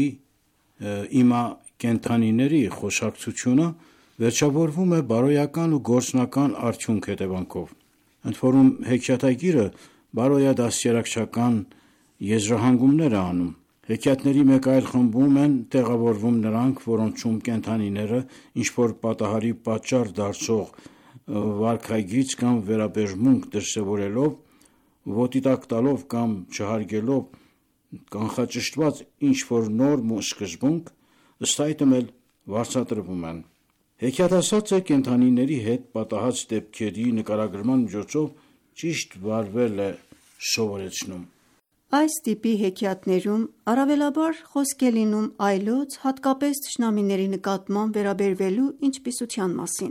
իմա կենդանիների խոսակցությունը վերջավորվում է բարոյական ու գործնական արդյունք հետևանքով։ Ընդ որում հեքիաթագիրը բարոյադաստիարակչական եզրահանգումներ է անում։ Հեքիաթների մեկ այլ խմբում են տեղավորվում նրանք, որոնցում կենդանիները ինչ-որ պատահարի պատճառ դարձող վարքագիծ կամ վերաբերմունք դրսևորելով, ոտի տակ տալով կամ չհարգելով կանխաճշտված ինչ-որ նորմ ու սկզբունք, ըստ այդմ էլ վարձատրվում են։ Հեքիաթասացը կենդանիների հետ պատահած դեպքերի նկարագրման միջոցով ճիշտ վարվել է սովորեցնում։ Այս տիպի հեքիաթներում առավելաբար խոսք է լինում այլոց, հատկապես թշնամիների նկատմամբ վերաբերվելու ինչպիսության մասին։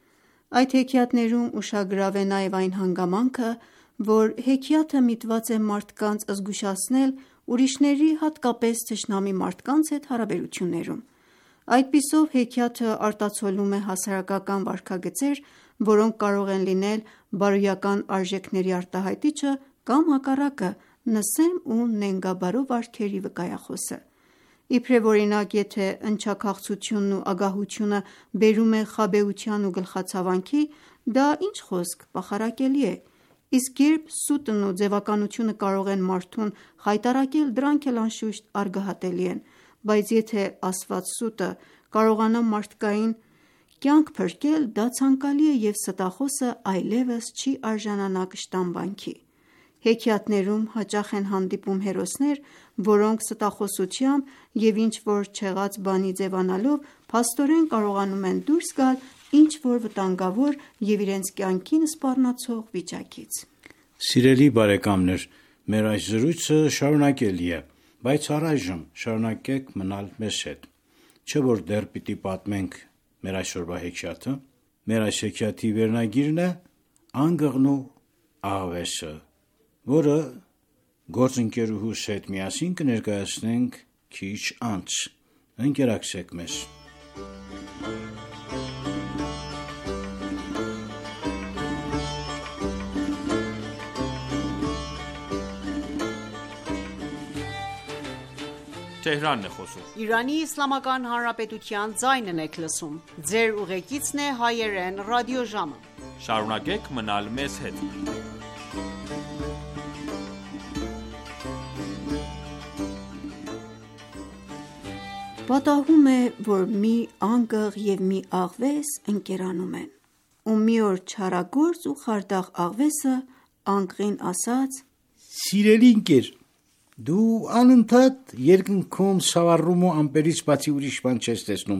Այդ հեքիաթներում ուշագրավ է նաև այն հանգամանքը, որ հեքիաթը միտված է մարդկանց զգուշացնել ուրիշների, հատկապես թշնամի մարդկանց հետ հարաբերություններում։ Այդպիսով հեքիաթը արտացոլում է հասարակական վարքագծեր, որոնք կարող են լինել բարոյական արժեքների արտահայտիչը կամ հակառակը նսեմ ու նենգաբարո վարքերի վկայախոսը։ Իբրև օրինակ, եթե ընչաքաղցությունն ու ագահությունը բերում է խաբեության ու գլխացավանքի, դա ինչ խոսք պախարակելի է, իսկ երբ սուտն ու ձևականությունը կարող են մարդուն խայտառակել, դրանք էլ անշուշտ արգահատելի են, բայց եթե ասված սուտը կարողանա մարդկային կյանք փրկել, դա ցանկալի է և ստախոսը այլևս չի արժանանա կշտամբանքի։ Հեքիաթներում հաճախ են հանդիպում հերոսներ, որոնք ստախոսությամբ և ինչ-որ չեղած բանի ձևանալով փաստորեն կարողանում են դուրս գալ ինչ-որ վտանգավոր և իրենց կյանքին սպառնացող վիճակից։ Սիրելի բարեկամներ, մեր այս զրույցը շարունակելի է, բայց առայժմ շարունակեք մնալ մեզ հետ։ Չէ՞ որ դեռ պիտի պատմենք մեր այսօրվա հեքիաթը։ Մեր այս հեքիաթի վերնագիրն է «Անգղն ու աղվեսը», որը գործընկերուհուս հետ միասին կներկայացնենք քիչ անց։ Ընկերակցեք մեզ։ Թեհրանն է խոսում։ Իրանի Իսլամական Հանրապետության ձայնն եք լսում։ Ձեր ուղեկիցն է հայերեն ռադիոժամը։ Շարունակեք մնալ մեզ հետ։ Պատահում է, որ մի անգղ և մի աղվես ընկերանում են, ու մի օր չարագործ ու խարդախ աղվեսը անգղին ասաց. Սիրելի ընկեր, դու անընդհատ երկնքում սավառնում ու ամպերից բացի ուրիշ բան չես տեսնում։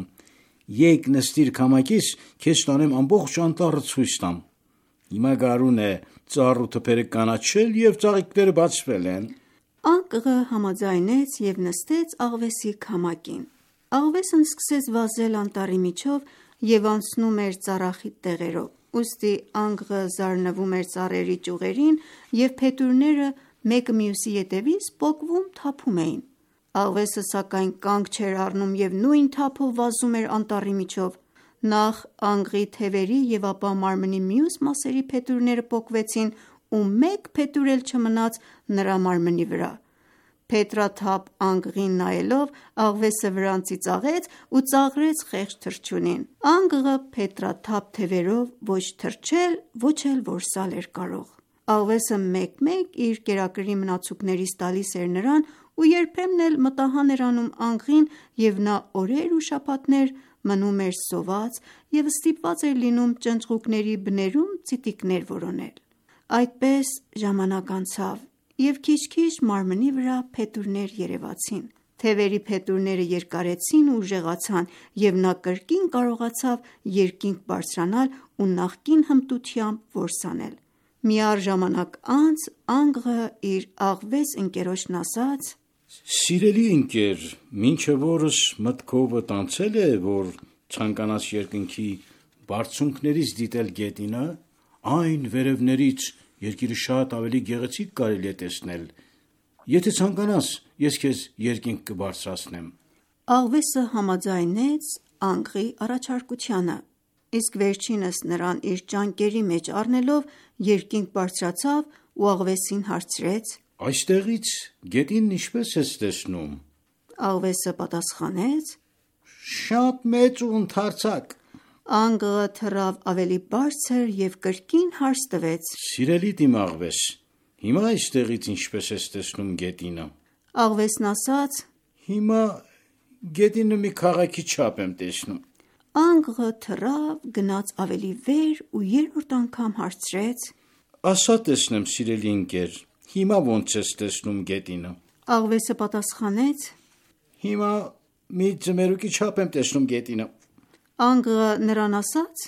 Եկ նստիր քամակից, քեզ տանեմ ամբողջ անտառը ցույց տամ։ Հիմա գարուն է, ծառ ու թփերը կանաչել և ծաղիկները բացվել են։ Անգղը համաձայնեց և նստեց աղվեսի քամակին։ Աղվեսն սկսեց վազել անտառի միջով և անցնում էր ծառախիտ տեղերով, ուստի անգղը զարնվում էր ծառերի ճյուղերին և փետուրները մեկը մյուսի ետևից պոկվում թափում էին։ Աղվեսը սակայն կանգ չէր առնում և նույն թափով վազում էր անտառի միջով։ Նախ անգղի թևերի և ապա մարմնի մյուս մասերի փետուրները պոկվեցին ու մեկ փետուր էլ չմնաց նրա մարմնի վրա։ Փետրաթափ անգղին նայելով աղվեսը վրանցի ծաղեց ու ծաղրեց խեղճ թռչունին։ Անգղը փետրաթափ թևերով ոչ թռչել, ոչ էլ որսալ էր կարող։ Աղվեսը մեկ-մեկ իր կերակրի մնացուկներից տալիս էր նրան ու երբեմն էլ մտահան էր անում անգղին և նա օրեր ու շաբաթներ մնում էր սոված և ստիպված էր լինում ճնճղուկների բներում ծիտիկներ որոնել։ Այդպես ժամանակ անցավ և քիչ-քիչ մարմնի վրա փետուրներ երևացին։ Թևերի փետուրները երկարեցին ու ուժեղացան և նա կրկին կարողացավ երկինք բարձրանալ ու նախկին հմտությամբ որս անել։ Մի առ ժամանակ անց անգղը իր աղվես ընկերոջն ասաց. Սիրելի ընկեր, մինչև օրս մտքովդ անցել է, որ ցանկանաս երկնքի բարձունքներից դիտել գետինը, այն վերևներից երկիրը շատ ավելի գեղեցիկ կարելի է տեսնել։ Եթե ցանկանաս, ես քեզ երկինք կբարձրացնեմ։ Աղվեսը համաձայնեց անգղի առաջարկությանը, իսկ վերջինս նրան իր ճանկերի մեջ առնելով երկինք բարձրացավ ու աղվեսին հարցրեց. Այստեղից գետինն ինչպես ես տեսնում։ Աղվեսը պատասխանեց. Շատ մեծ ու ընդարձակ։ Անգղը թռավ ավելի բարձր և կրկին հարց տվեց. Սիրելի իմ աղվես, հիմա այստեղից ինչպես ես տեսնում գետինը։ Աղվեսն ասաց. Հիմա գետինը մի քաղաքի չափ եմ տեսնում։ Անգղը թռավ, գնաց ավելի վեր ու երրորդ անգամ հարցրեց. Ասա տեսնեմ, սիրելի ընկեր, հիմա ոնց ես տեսնում գետինը։ Աղվեսը պատասխանեց. Հիմա մի ձմերուկի չափ եմ տեսնում գետինը։ Անգղը նրան ասաց.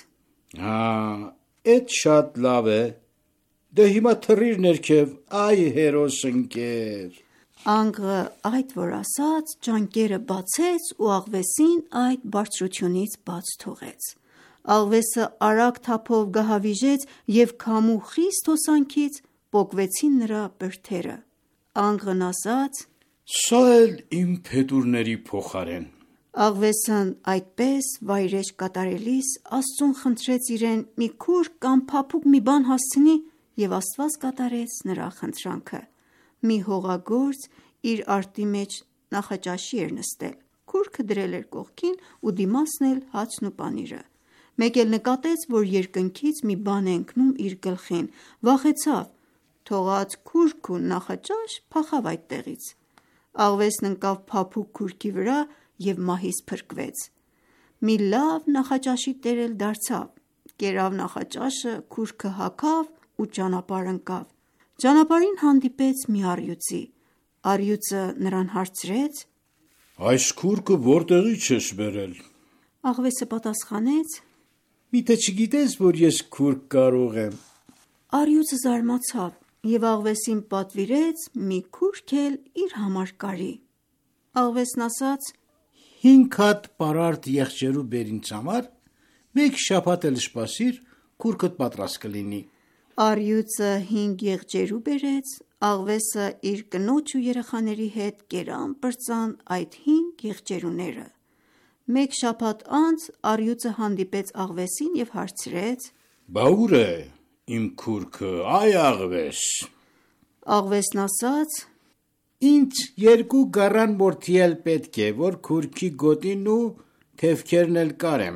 Էդ շատ լավ է։ Դե հիմա թռիր ներքև, այ հերոս ընկեր։ Անգղը այդ որ ասաց, ճանկերը բացեց ու աղվեսին այդ բարձրությունից բաց թողեց։ Աղվեսը արագ թափով գահավիժեց և քամու խիստ հոսանքից պոկվեցին նրա բրդերը։ Անգղն ասաց. Սա էլ իմ փետուրների փոխարեն։ Աղվեսն այդպես վայրէջք կատարելիս Աստծուն խնդրեց իրեն մի քուր կամ փափուկ մի բան հասցնի և Աստված կատարեց նրա խնդրանքը։ Մի հողագործ իր արտի մեջ նախաճաշի էր նստել, քուրքը դրել էր կողքին ու դիմացն էլ հացն ու պանիրը։ Մեկ էլ նկատեց, որ երկնքից մի բան է ընկնում իր գլխին, վախեցավ, թողած քուրք ու նախաճաշ փախավ այդտեղից։ Աղվեսն ընկավ փափուկ քուրքի վրա և մահից փրկվեց։ Մի լավ նախաճաշի տեր էլ դարձավ, կերավ նախաճաշը, քուրքը հագավ ու ճանապարհ ընկավ։ Ճանապարհին հանդիպեց մի առյուծի։ Առյուծը նրան հարցրեց. Այս քուրքը որտեղից ես բերել։ Աղվեսը պատասխանեց. Միթե չգիտես, որ ես քուրք կարող եմ։ Առյուծը զարմացավ և աղվեսին պատվիրեց մի քուրք էլ իր համար կարի։ Աղվեսն ասաց. 5 հատ պարարտ եղջերու բեր ինձ համար, 1 շաբաթ էլ սպասիր, քուրքդ պատրաստ կլինի։ Առյուծը 5 եղջերու բերեց, աղվեսը իր կնոջ ու երեխաների հետ կերան պրծան այդ 5 եղջերուները։ 1 շաբաթ անց առյուծը հանդիպեց աղվեսին և հարցրեց. Բա ուր է իմ քուրքը, այ աղվես։ Աղվեսն ասաց. Ինձ 2 գարան մորթիել պետք է, որ քուրքի գոտին ու թևքերն էլ կարեմ։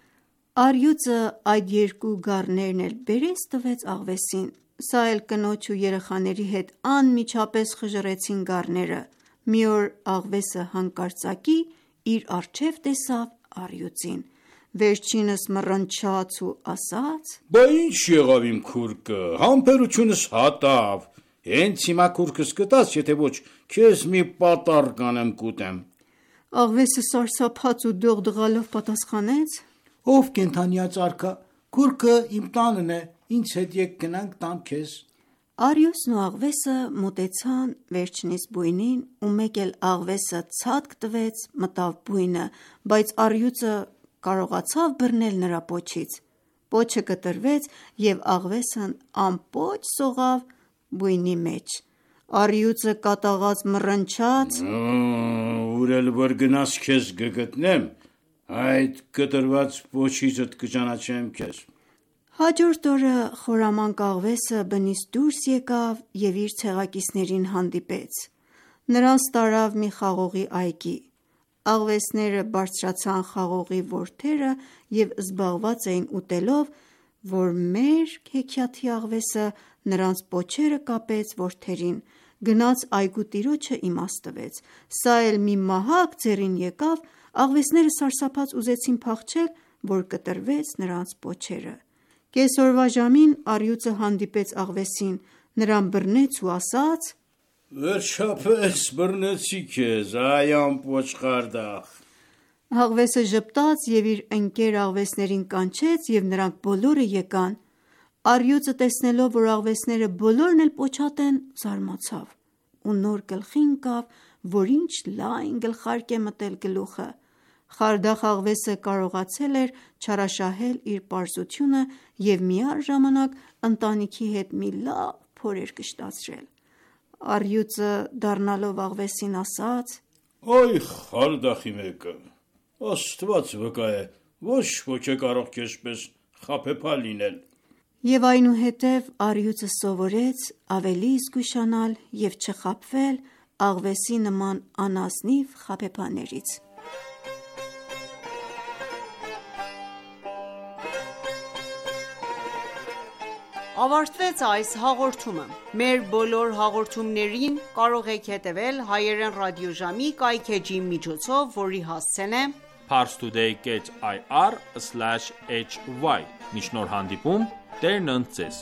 Առյուծը այդ 2 գառներն էլ բերեց տվեց աղվեսին, սա էլ կնոջ ու երեխաների հետ անմիջապես խժռեցին գառները։ Մի օր աղվեսը հանկարծակի իր առջև տեսավ առյուծին, վերջինս մռնչաց ու ասաց. Բա ինչ եղավ իմ քուրկը, համբերությունս հատավ, հենց հիմա քուրկս կտաս, եթե ոչ քեզ մի պատառ կանեմ կուտեմ։ Աղվեսը սարսափած ու դողդղալով պատասխանեց. Ով կենդանյաց արքա, քուրկը իմ տանն է, ինձ հետ եկ գնանք տամ քեզ։ Առյուծն ու աղվեսը մոտեցան վերջինիս բույնին ու մեկ էլ աղվեսը ցատկ տվեց, մտավ բույնը, բայց առյուծը կարողացավ բռնել նրա պոչից։ Պոչը կտրվեց և աղվեսն ամպոչ սողավ բույնի մեջ։ Առյուծը կատաղած մռնչաց. Ուր էլ որ գնաս քեզ կգտնեմ, այդ կտրված պոչիցդ կճանաչեմ քեզ։ Հաջորդ օրը խորամանկ աղվեսը բնից դուրս եկավ և իր ցեղակիցներին հանդիպեց։ Նրանց տարավ մի խաղողի այգի։ Աղվեսները բարձրացան խաղողի որդերը և զբաղված էին ուտելով, որ մեր հեքիաթի աղվեսը նրանց պոչերը կապեց որդերին, գնաց այգու տիրոջը իմաց տվեց։ Սա էլ մի մահակ ձեռին եկավ, աղվեսները սարսափած ուզեցին փախչել, որ կտրվեց նրանց պոչերը։ Կեսօրվա ժամին առյուծը հանդիպեց աղվեսին, նրան բռնեց ու ասաց. Վերջապես բռնեցի քեզ, այ ամպոչ խարդախ։ Աղվեսը ժպտաց և իր ընկեր աղվեսներին կանչեց և նրանք բոլորը եկան։ Առյուծը տեսնելով, որ աղվեսները բոլորն էլ պոչատ են, զարմացավ ու նոր գլխի ընկավ, որ ինչ լայն գլխարկ է մտել գլուխը։ Խարդախ աղվեսը կարողացել էր չարաշահել իր պարզությունը և միառժամանակ ընտանիքի հետ մի լավ փոր էր կշտացրել։ Առյուծը դառնալով աղվեսին ասաց. Այ խարդախի մեկը, Աստված վկա է, ոչ ոք է կարող քեզ պես խաբեբա լինել։ Եվ այնուհետև առյուծը սովորեց ավելի զգուշանալ և չխաբվել աղվեսի նման անազնիվ խաբեբաներից։ Ավարտվեց այս հաղորդումը։ Մեր բոլոր հաղորդումներին կարող եք հետևել հայերեն ռադիոժամի կայքէջի միջոցով, որի հասցեն է parstoday.ir/hy։ Մինչ նոր հանդիպում, Տերն ընդ ձեզ։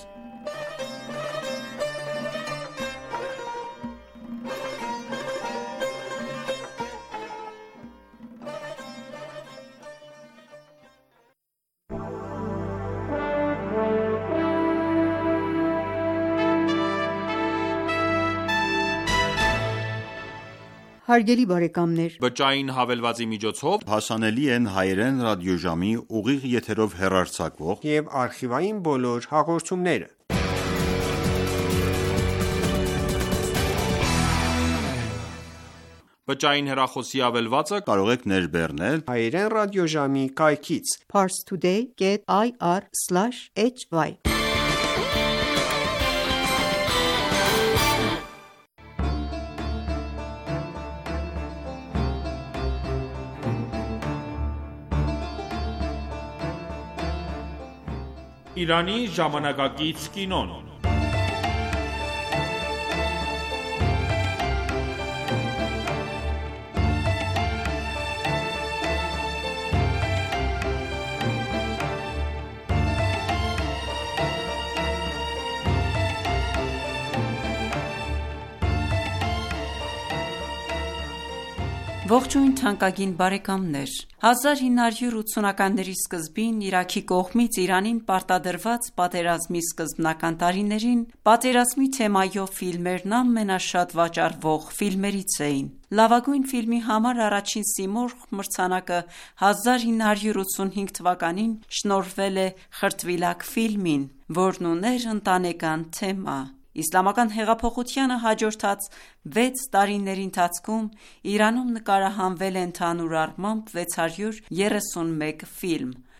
Հարգելի բարեկամներ, Բջջային հավելվածի միջոցով հասանելի են հայերեն ռադիոժամի ուղիղ եթերով հեռարձակվող և արխիվային բոլոր հաղորդումները։ Բջջային հեռախոսի հավելվածը կարող եք ներբեռնել հայերեն ռադիոժամի կայքից parstoday.ir/hy Իրանի ժամանակակից կինոն։ Ողջույն թանկագին բարեկամներ, 1980-ականների սկզբին Իրաքի կողմից Իրանին պարտադրված պատերազմի սկզբնական տարիներին պատերազմի թեմայով ֆիլմերն ամենաշատ վաճառվող ֆիլմերից էին։ Լավագույն ֆիլմի համար առաջին Սիմորղ մրցանակը 1985 թվականին շնորհվել է Խրտվիլակ ֆիլմին, որն ուներ ընտանեկան թեմա։ Իսլամական հեղափոխությանը հաջորդած 6 տարիների ընթացքում Իրանում նկարահանվել է ընդհանուր առմամբ 631 ֆիլմ։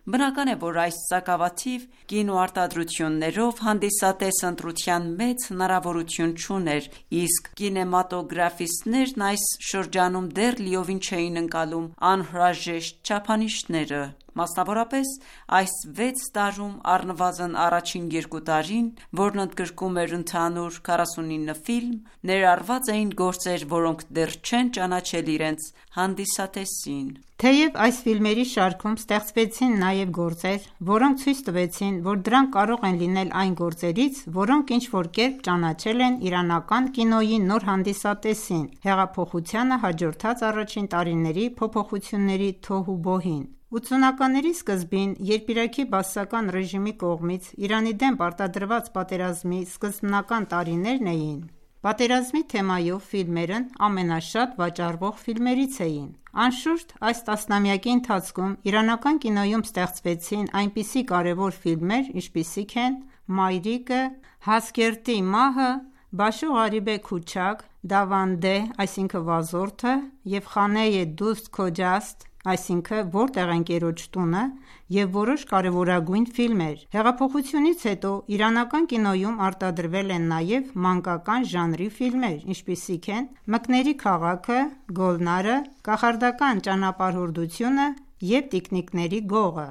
Բնական է, որ այս սակավաթիվ կինոարտադրություններով հանդիսատեսը ընտրության մեծ հնարավորություն չուներ, իսկ կինեմատոգրաֆիստներն այս շրջանում դեռ լիովին չէին ընկալում անհրաժեշտ չափանիշները։ Մասնավորապես, այս 6 տարում առնվազն առաջին 2 տարին, որն ընդգրկում էր ընդհանուր 49 ֆիլմ, ներառված էին գործեր, որոնք դեռ չեն ճանաչել իրենց հանդիսատեսին։ Թեև այս ֆիլմերի շարքում ստեղծվեցին նաև գործեր, որոնք ցույց տվեցին, որ դրանք կարող են լինել այն գործերից, որոնք ինչ-որ կերպ ճանաչել են իրանական կինոյի նոր հանդիսատեսին, հեղափոխությանը հաջորդած առաջին տարիների փոփոխությունների թոհուբոհին։ 80-ականների սկզբին, երբ Իրաքի բաասական ռեժիմի կողմից Իրանի դեմ պարտադրված պատերազմի սկզբնական տարիներն էին, պատերազմի թեմայով ֆիլմերն ամենաշատ վաճառվող ֆիլմերից էին։ Անշուշտ, այս տասնամյակի ընթացքում իրանական կինոյում ստեղծվեցին այնպիսի կարևոր ֆիլմեր, ինչպիսիք են «Մայրիկը», «Հասկերտի մահը», «Բաշո Ղարիբե Քուչակ», «Դավանդե», այսինքն «Վազորդը» և «Խանե Դուստ Քոջաստ», այսինքն «Որտեղ է ընկերոջ տունը» և որոշ կարևորագույն ֆիլմեր։ Հեղափոխությունից հետո իրանական կինոյում արտադրվել են նաև մանկական ժանրի ֆիլմեր, ինչպիսիք են «Մկների քաղաքը», «Գոլնարը», «Կախարդական ճանապարհորդությունը» և «Տիկնիկների գողը»։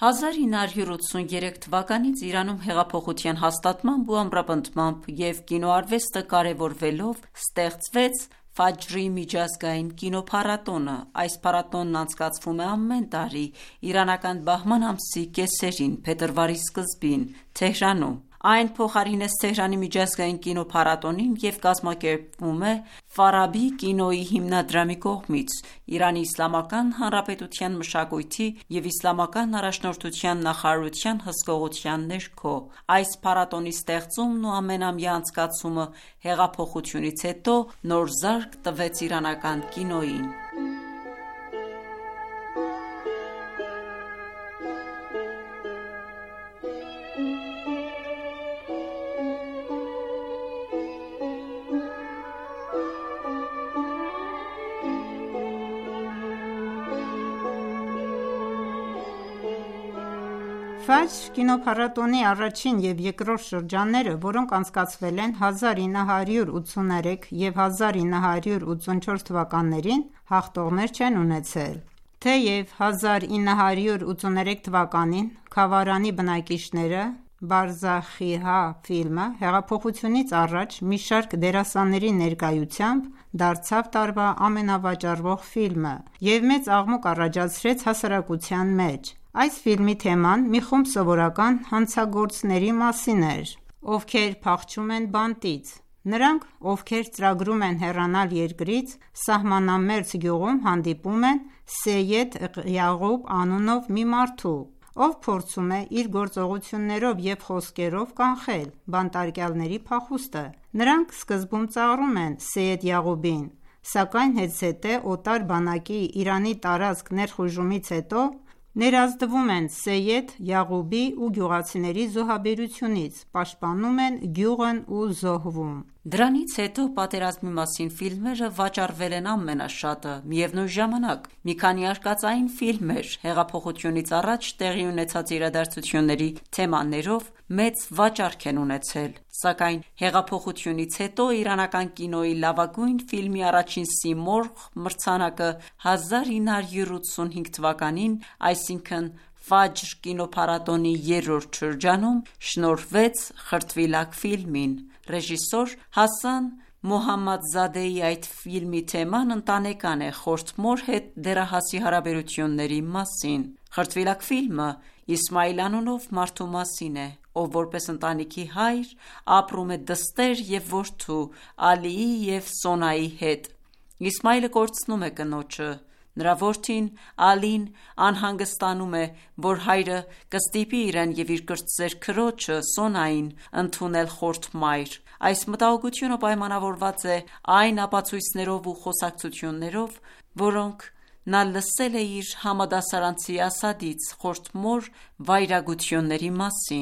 1983 թվականից Իրանում հեղափոխության հաստատմամբ ու ամրապնդմամբ և կինոարվեստը կարևորվելով ստեղծվեց Ֆաջրի միջազգային կինոփառատոնը։ Այս փառատոնն անցկացվում է ամեն տարի իրանական բահման ամսի կեսերին, փետրվարի սկզբին, Թեհրանում։ Այն փոխարինեց Թեհրանի միջազգային կինոփառատոնին և կազմակերպվում է Ֆարաբի կինոյի հիմնադրամի կողմից, Իրանի Իսլամական Հանրապետության մշակույթի և իսլամական առաջնորդության նախարարության հսկողության ներքո։ Այս փառատոնի ստեղծումն ու ամենամյա անցկացումը հեղափոխությունից հետո նոր զարկ տվեց իրանական կինոյին։ Ֆաջր կինոփառատոնի առաջին և երկրորդ շրջանները, որոնք անցկացվել են 1983 և 1984 թվականներին, հաղթողներ չեն ունեցել։ Թեև 1983 թվականին «Քավարանի բնակիչները» Բարզախիհա ֆիլմը հեղափոխությունից առաջ մի շարք դերասանների ներկայությամբ դարձավ տարվա ամենավաճառվող ֆիլմը և մեծ աղմուկ առաջացրեց հասարակության մեջ։ Այս ֆիլմի թեման մի խումբ սովորական հանցագործների մասին էր, ովքեր փախչում են բանտից։ Նրանք, ովքեր ծրագրում են հեռանալ երկրից, սահմանամերձ գյուղում հանդիպում են Սեյեդ Յաղուբ անունով մի մարդու, ով փորձում է իր գործողություններով և խոսքերով կանխել բանտարկյալների փախուստը։ Նրանք սկզբում ծաղրում են Սեյեդ Յաղուբին, սակայն հետզհետե օտար բանակի Իրանի տարածք ներխուժումից հետո ներազդվում են Սեյեդ Յաղուբի ու գյուղացիների զոհաբերությունից, պաշտպանում են գյուղն ու զոհվում։ Դրանից հետո պատերազմի մասին ֆիլմերը վաճառվել են ամենաշատը։ Միևնույն ժամանակ, մի քանի արկածային ֆիլմեր հեղափոխությունից առաջ տեղի ունեցած իրադարձությունների թեմաներով մեծ վաճառք են ունեցել։ Սակայն հեղափոխությունից հետո իրանական կինոյի լավագույն ֆիլմի առաջին Սիմորղ մրցանակը 1985 թվականին, այսինքն Ֆաջր կինոփառատոնի 3-րդ շրջանում շնորհվեց Խրտվիլակ ֆիլմին։ Ռեժիսոր Հասան Մոհամմադզադեի այդ ֆիլմի թեման ընտանեկան է, խորթ մոր հետ դեռահասի հարաբերությունների մասին։ Խրտվիլակ ֆիլմը Իսմայիլ անունով մարդու մասին է, ով որպես ընտանիքի հայր ապրում է դստեր և որդու Ալիի և Սոնայի հետ։ Իսմայիլը կորցնում է կնոջը։ Նրա որդին Ալին անհանգստանում է, որ հայրը կստիպի իրեն և իր կրտսեր քրոջը Սոնային ընդունել խորթ մայր։ Այս մտահոգությունը պայմանավորված է այն ապացույցներով ու խոսակցություններով, որոնք նա լսել է իր համադասարանցի Ասադից խորթ մոր վայրագությունների մասին։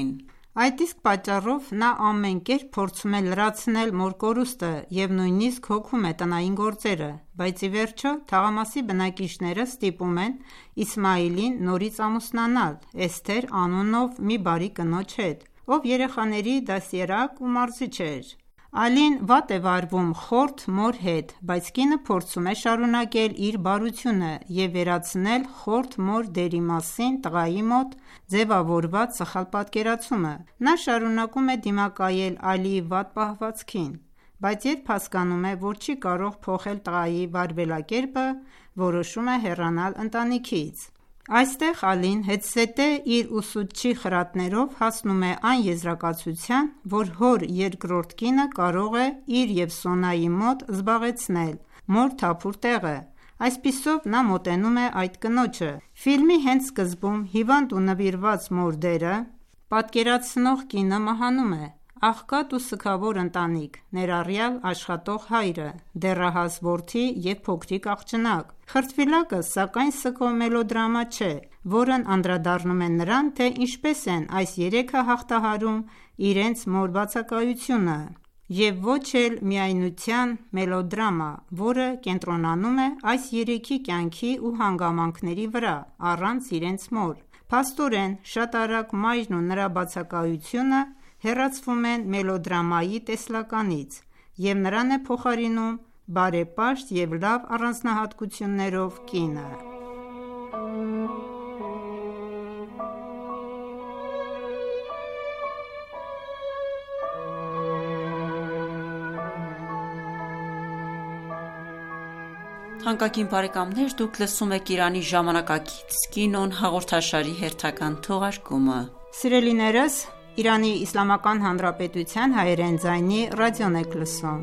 Այդ իսկ պատճառով նա ամեն կերպ փորձում է լրացնել մոր կորուստը և նույնիսկ հոգում է տնային գործերը, բայց ի վերջո թաղամասի բնակիչները ստիպում են Իսմայիլին նորից ամուսնանալ Էսթեր անունով մի բարի կնոջ հետ, ով երեխաների դաստիարակ ու մարզիչ էր։ Ալին վատ է վարվում խորթ մոր հետ, բայց կինը փորձում է շարունակել իր բարությունը և վերացնել խորթ մոր դերի մասին տղայի մոտ ձևավորված սխալ պատկերացումը։ Նա շարունակում է դիմակայել Ալիի վատ պահվածքին, բայց երբ հասկանում է, որ չի կարող փոխել տղայի վարվելակերպը, որոշում է հեռանալ ընտանիքից։ Այստեղ Ալին հետզհետե իր ուսուցչի խրատներով հասնում է այն եզրակացության, որ հոր երկրորդ կինը կարող է իր և Սոնայի մոտ զբաղեցնել մոր թափուր տեղը։ Այսպիսով նա մոտենում է այդ կնոջը։ Ֆիլմի հենց սկզբում հիվանդ ու նվիրված մոր դերը պատկերացնող կինը մահանում է։ Աղքատ ու սգավոր ընտանիք, ներառյալ աշխատող հայրը, դեռահաս որդի և փոքրիկ աղջնակ։ Խրտվիլակը սակայն սգո մելոդրամա չէ, որն անդրադառնում է նրան, թե ինչպես են այս երեքը հաղթահարում իրենց մոր բացակայությունը, և ոչ էլ միայնության մելոդրամա, որը կենտրոնանում է այս երեքի կյանքի ու հանգամանքների վրա, առանց իրենց մոր։ Փաստորեն, շատ արագ մայրն ու նրա բացակայությունը հեռացվում են մելոդրամայի տեսլականից, և նրան է փոխարինում բարեպաշտ և լավ առանձնահատկություններով կինը։ Թանկագին բարեկամներ, դուք լսում եք Իրանի ժամանակակից կինոն հաղորդաշարի հերթական թողարկումը։ Սիրելիներս, Իրանի Իսլամական Հանրապետության հայերեն ձայնի ռադիոն եք լսում։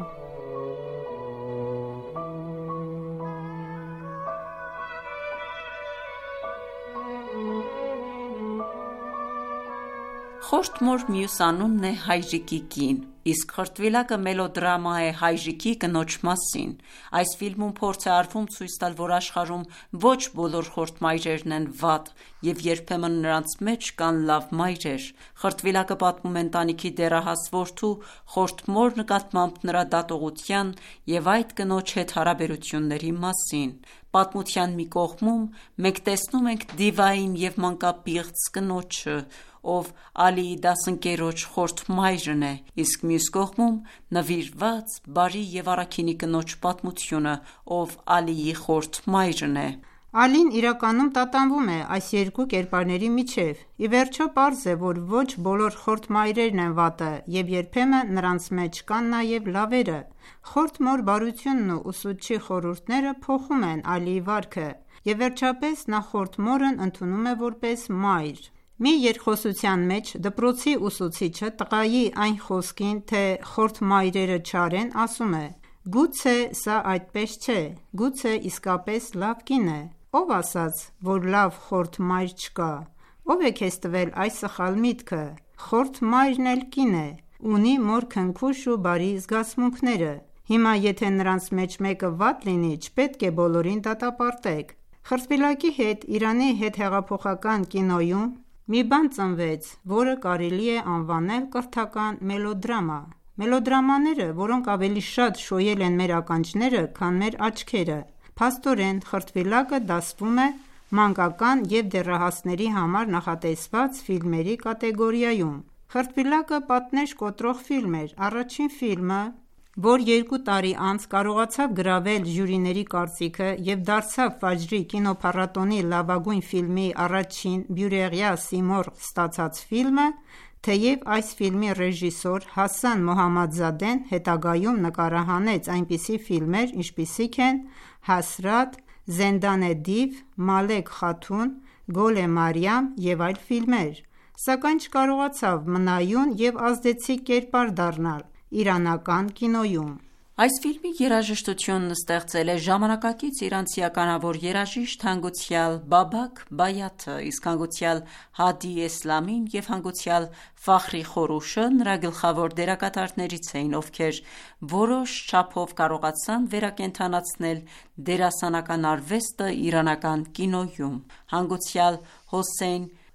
Խորթ մոր մյուս անունն է հայրիկի կին, իսկ խրտվիլակը մելոդրամա է հայրիկի կնոջ մասին։ Այս ֆիլմում փորձ է արվում ցույց տալ, որ աշխարհում ոչ բոլոր խորթ մայրերն են վատ, և երբեմն նրանց մեջ կան լավ մայրեր։ Խրտվիլակը պատմում է ընտանիքի դեռահաս որդու խորթ մոր նկատմամբ նրա դատողության և այդ կնոջ հետ հարաբերությունների մասին։ Պատմության մի կողմում մենք տեսնում ենք դիվային և մանկապիղծ կնոջը, ով Ալիի դասընկերոջ խորթ մայրն է, իսկ մյուս կողմում նվիրված, բարի և առաքինի կնոջ պատմությունը, ով Ալիի խորթ մայրն է։ Ալին իրականում տատանվում է այս երկու կերպարների միջև։ Ի վերջո պարզ է, որ ոչ բոլոր խորթ մայրերն են վատը, և երբեմն նրանց մեջ կան նաև լավերը։ Խորթ մոր բարությունն ու ուսուցչի խորհուրդները փոխում են Ալիի վարքը, և վերջապես նա խորթ մորն ընդունում է որպես մայր։ Մի երկխոսության մեջ դպրոցի ուսուցիչը տղայի այն խոսքին, թե խորթ մայրերը չար են, ասում է. «Գուցե սա այդպես չէ, գուցե իսկապես լավ կին է։ Ով ասաց, որ լավ խորթ մայր չկա։ Ով է քեզ տվել այս սխալ միտքը։ Խորթ մայրն էլ կին է, ունի մոր քնքուշ ու բարի զգացմունքները։ Հիմա եթե նրանց մեջ մեկը վատ լինի, չպետք է բոլորին դատապարտեք»։ Խրտվիլակի հետ Իրանի հետհեղափոխական կինոյում մի բան ծնվեց, որը կարելի է անվանել կրթական մելոդրամա։ Մելոդրամաները, որոնք ավելի շատ շոյել են մեր ականջները, քան մեր աչքերը։ Փաստորեն, խրտվիլակը դասվում է մանկական և դեռահասների համար նախատեսված ֆիլմերի կատեգորիայում։ Խրտվիլակը պատնեշ կոտրող ֆիլմ էր, առաջին ֆիլմը, որ 2 տարի անց կարողացավ գրավել ժյուրիների կարծիքը և դարձավ Ֆաջրի կինոփառատոնի լավագույն ֆիլմի առաջին բյուրեղյա սիմորղ ստացած ֆիլմը, թեև այս ֆիլմի ռեժիսոր Հասան Մոհամմադզադեն հետագայում նկարահանեց այնպիսի ֆիլմեր, ինչպիսիք են Հասրատ, Զենդան-e Դիվ, Մալեք Խաթուն, Գոլ-e Մարիամ և այլ ֆիլմեր, սակայն չկարողացավ մնայուն և ազդեցիկ կերպար դառնալ իրանական կինոյում։ Այս ֆիլմի երաժշտությունն ստեղծել է ժամանակակից իրանցի ականավոր երաժիշտ հանգուցյալ Բաբակ Բայաթը, իսկ հանգուցյալ Հադի Էսլամին և հանգուցյալ Ֆախրի Խորուշը նրա գլխավոր դերակատարներից էին, ովքեր որոշ չափով կարողացան վերակենդանացնել դերասանական արվեստը իրանական կինոյում։ Հանգուցյալ Հոսեյն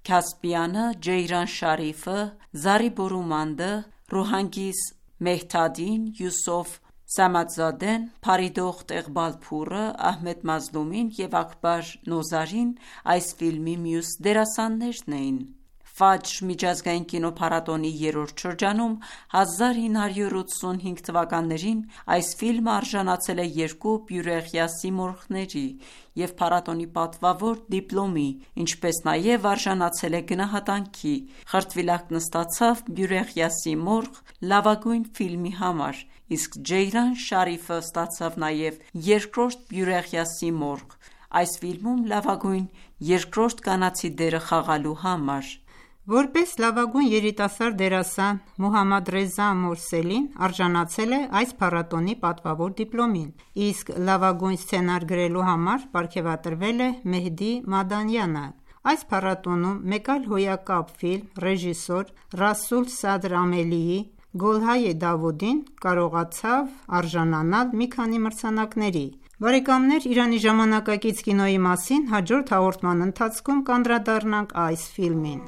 Քասպյանը, Ջեյրան Շարիֆը, Զարի Բորումանդը, Ռուհանգիս Մեհթադին, Յուսոֆ Սամադզադեն, Փարիդոխտ Էղբալփուրը, Ահմեդ Մազլումին և Աքբար Նոզարին այս ֆիլմի մյուս դերասաններն էին։ Ֆաջր միջազգային կինոփառատոնի երրորդ շրջանում 1985 թվականներին այս ֆիլմը արժանացել է 2 բյուրեղյա սիմորղների և փառատոնի պատվավոր դիպլոմի, ինչպես նաև արժանացել է գնահատանքի։ Խրտվիլակն ստացավ բյուրեղյա սիմորղ լավագույն ֆիլմի համար, իսկ Ջեյրան Շարիֆը ստացավ նաև երկրորդ բյուրեղյա սիմորղ այս ֆիլմում լավագույն երկրորդ կանացի դերը խաղալու համար։ Որպես լավագույն երիտասարդ դերասան Մոհամմադ Ռեզա Մորսելին արժանացել է այս փառատոնի պատվավոր դիպլոմին, իսկ լավագույն սցենար գրելու համար պարգևատրվել է Մեհդի Մադանյանը։ Այս փառատոնում մեկ այլ հոյակապ ֆիլմ ռեժիսոր Ռասուլ Սադր Ամելիի Գոլհայե Դավուդին կարողացավ արժանանալ մի քանի մրցանակների։ Բարեկամներ, Իրանի ժամանակակից կինոյի մասին հաջորդ հաղորդման ընթացքում կանդրադառնանք այս ֆիլմին։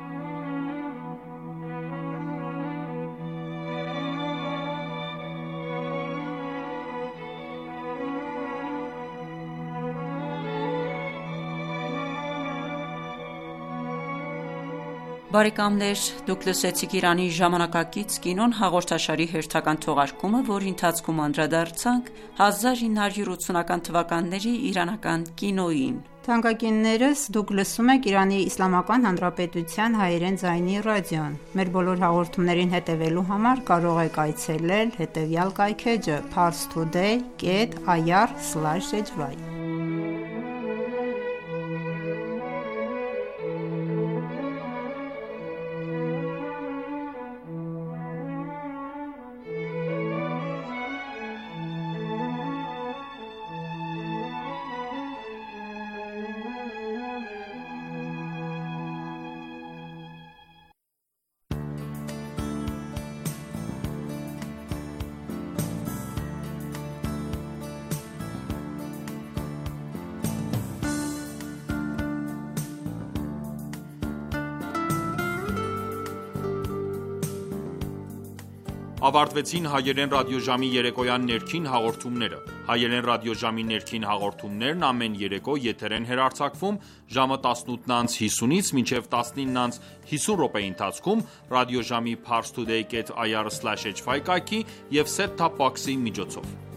Բարեկամներ, դուք լսեցիք Իրանի ժամանակակից կինոն հաղորդաշարի հերթական թողարկումը, որի ընթացքում անդրադարձանք 1980-ական թվականների իրանական կինոյին։ Թանկագիններս, դուք լսում եք Իրանի Իսլամական Հանրապետության հայերեն ձայնի ռադիոն։ Մեր բոլոր հաղորդումներին հետևելու համար կարող եք այցելել հետևյալ կայքէջը parstoday.ir/hy Ավարտվեցին հայերեն ռադիոժամի երեկոյան ներքին հաղորդումները։ Հայերեն ռադիոժամի ներքին հաղորդումներն ամեն երեկո եթեր են հեռարձակվում ժամը 18:50-ից մինչև 19:50 րոպեի ընթացքում ռադիոժամի parstoday.ir/hy կայքի և set top box-ի միջոցով։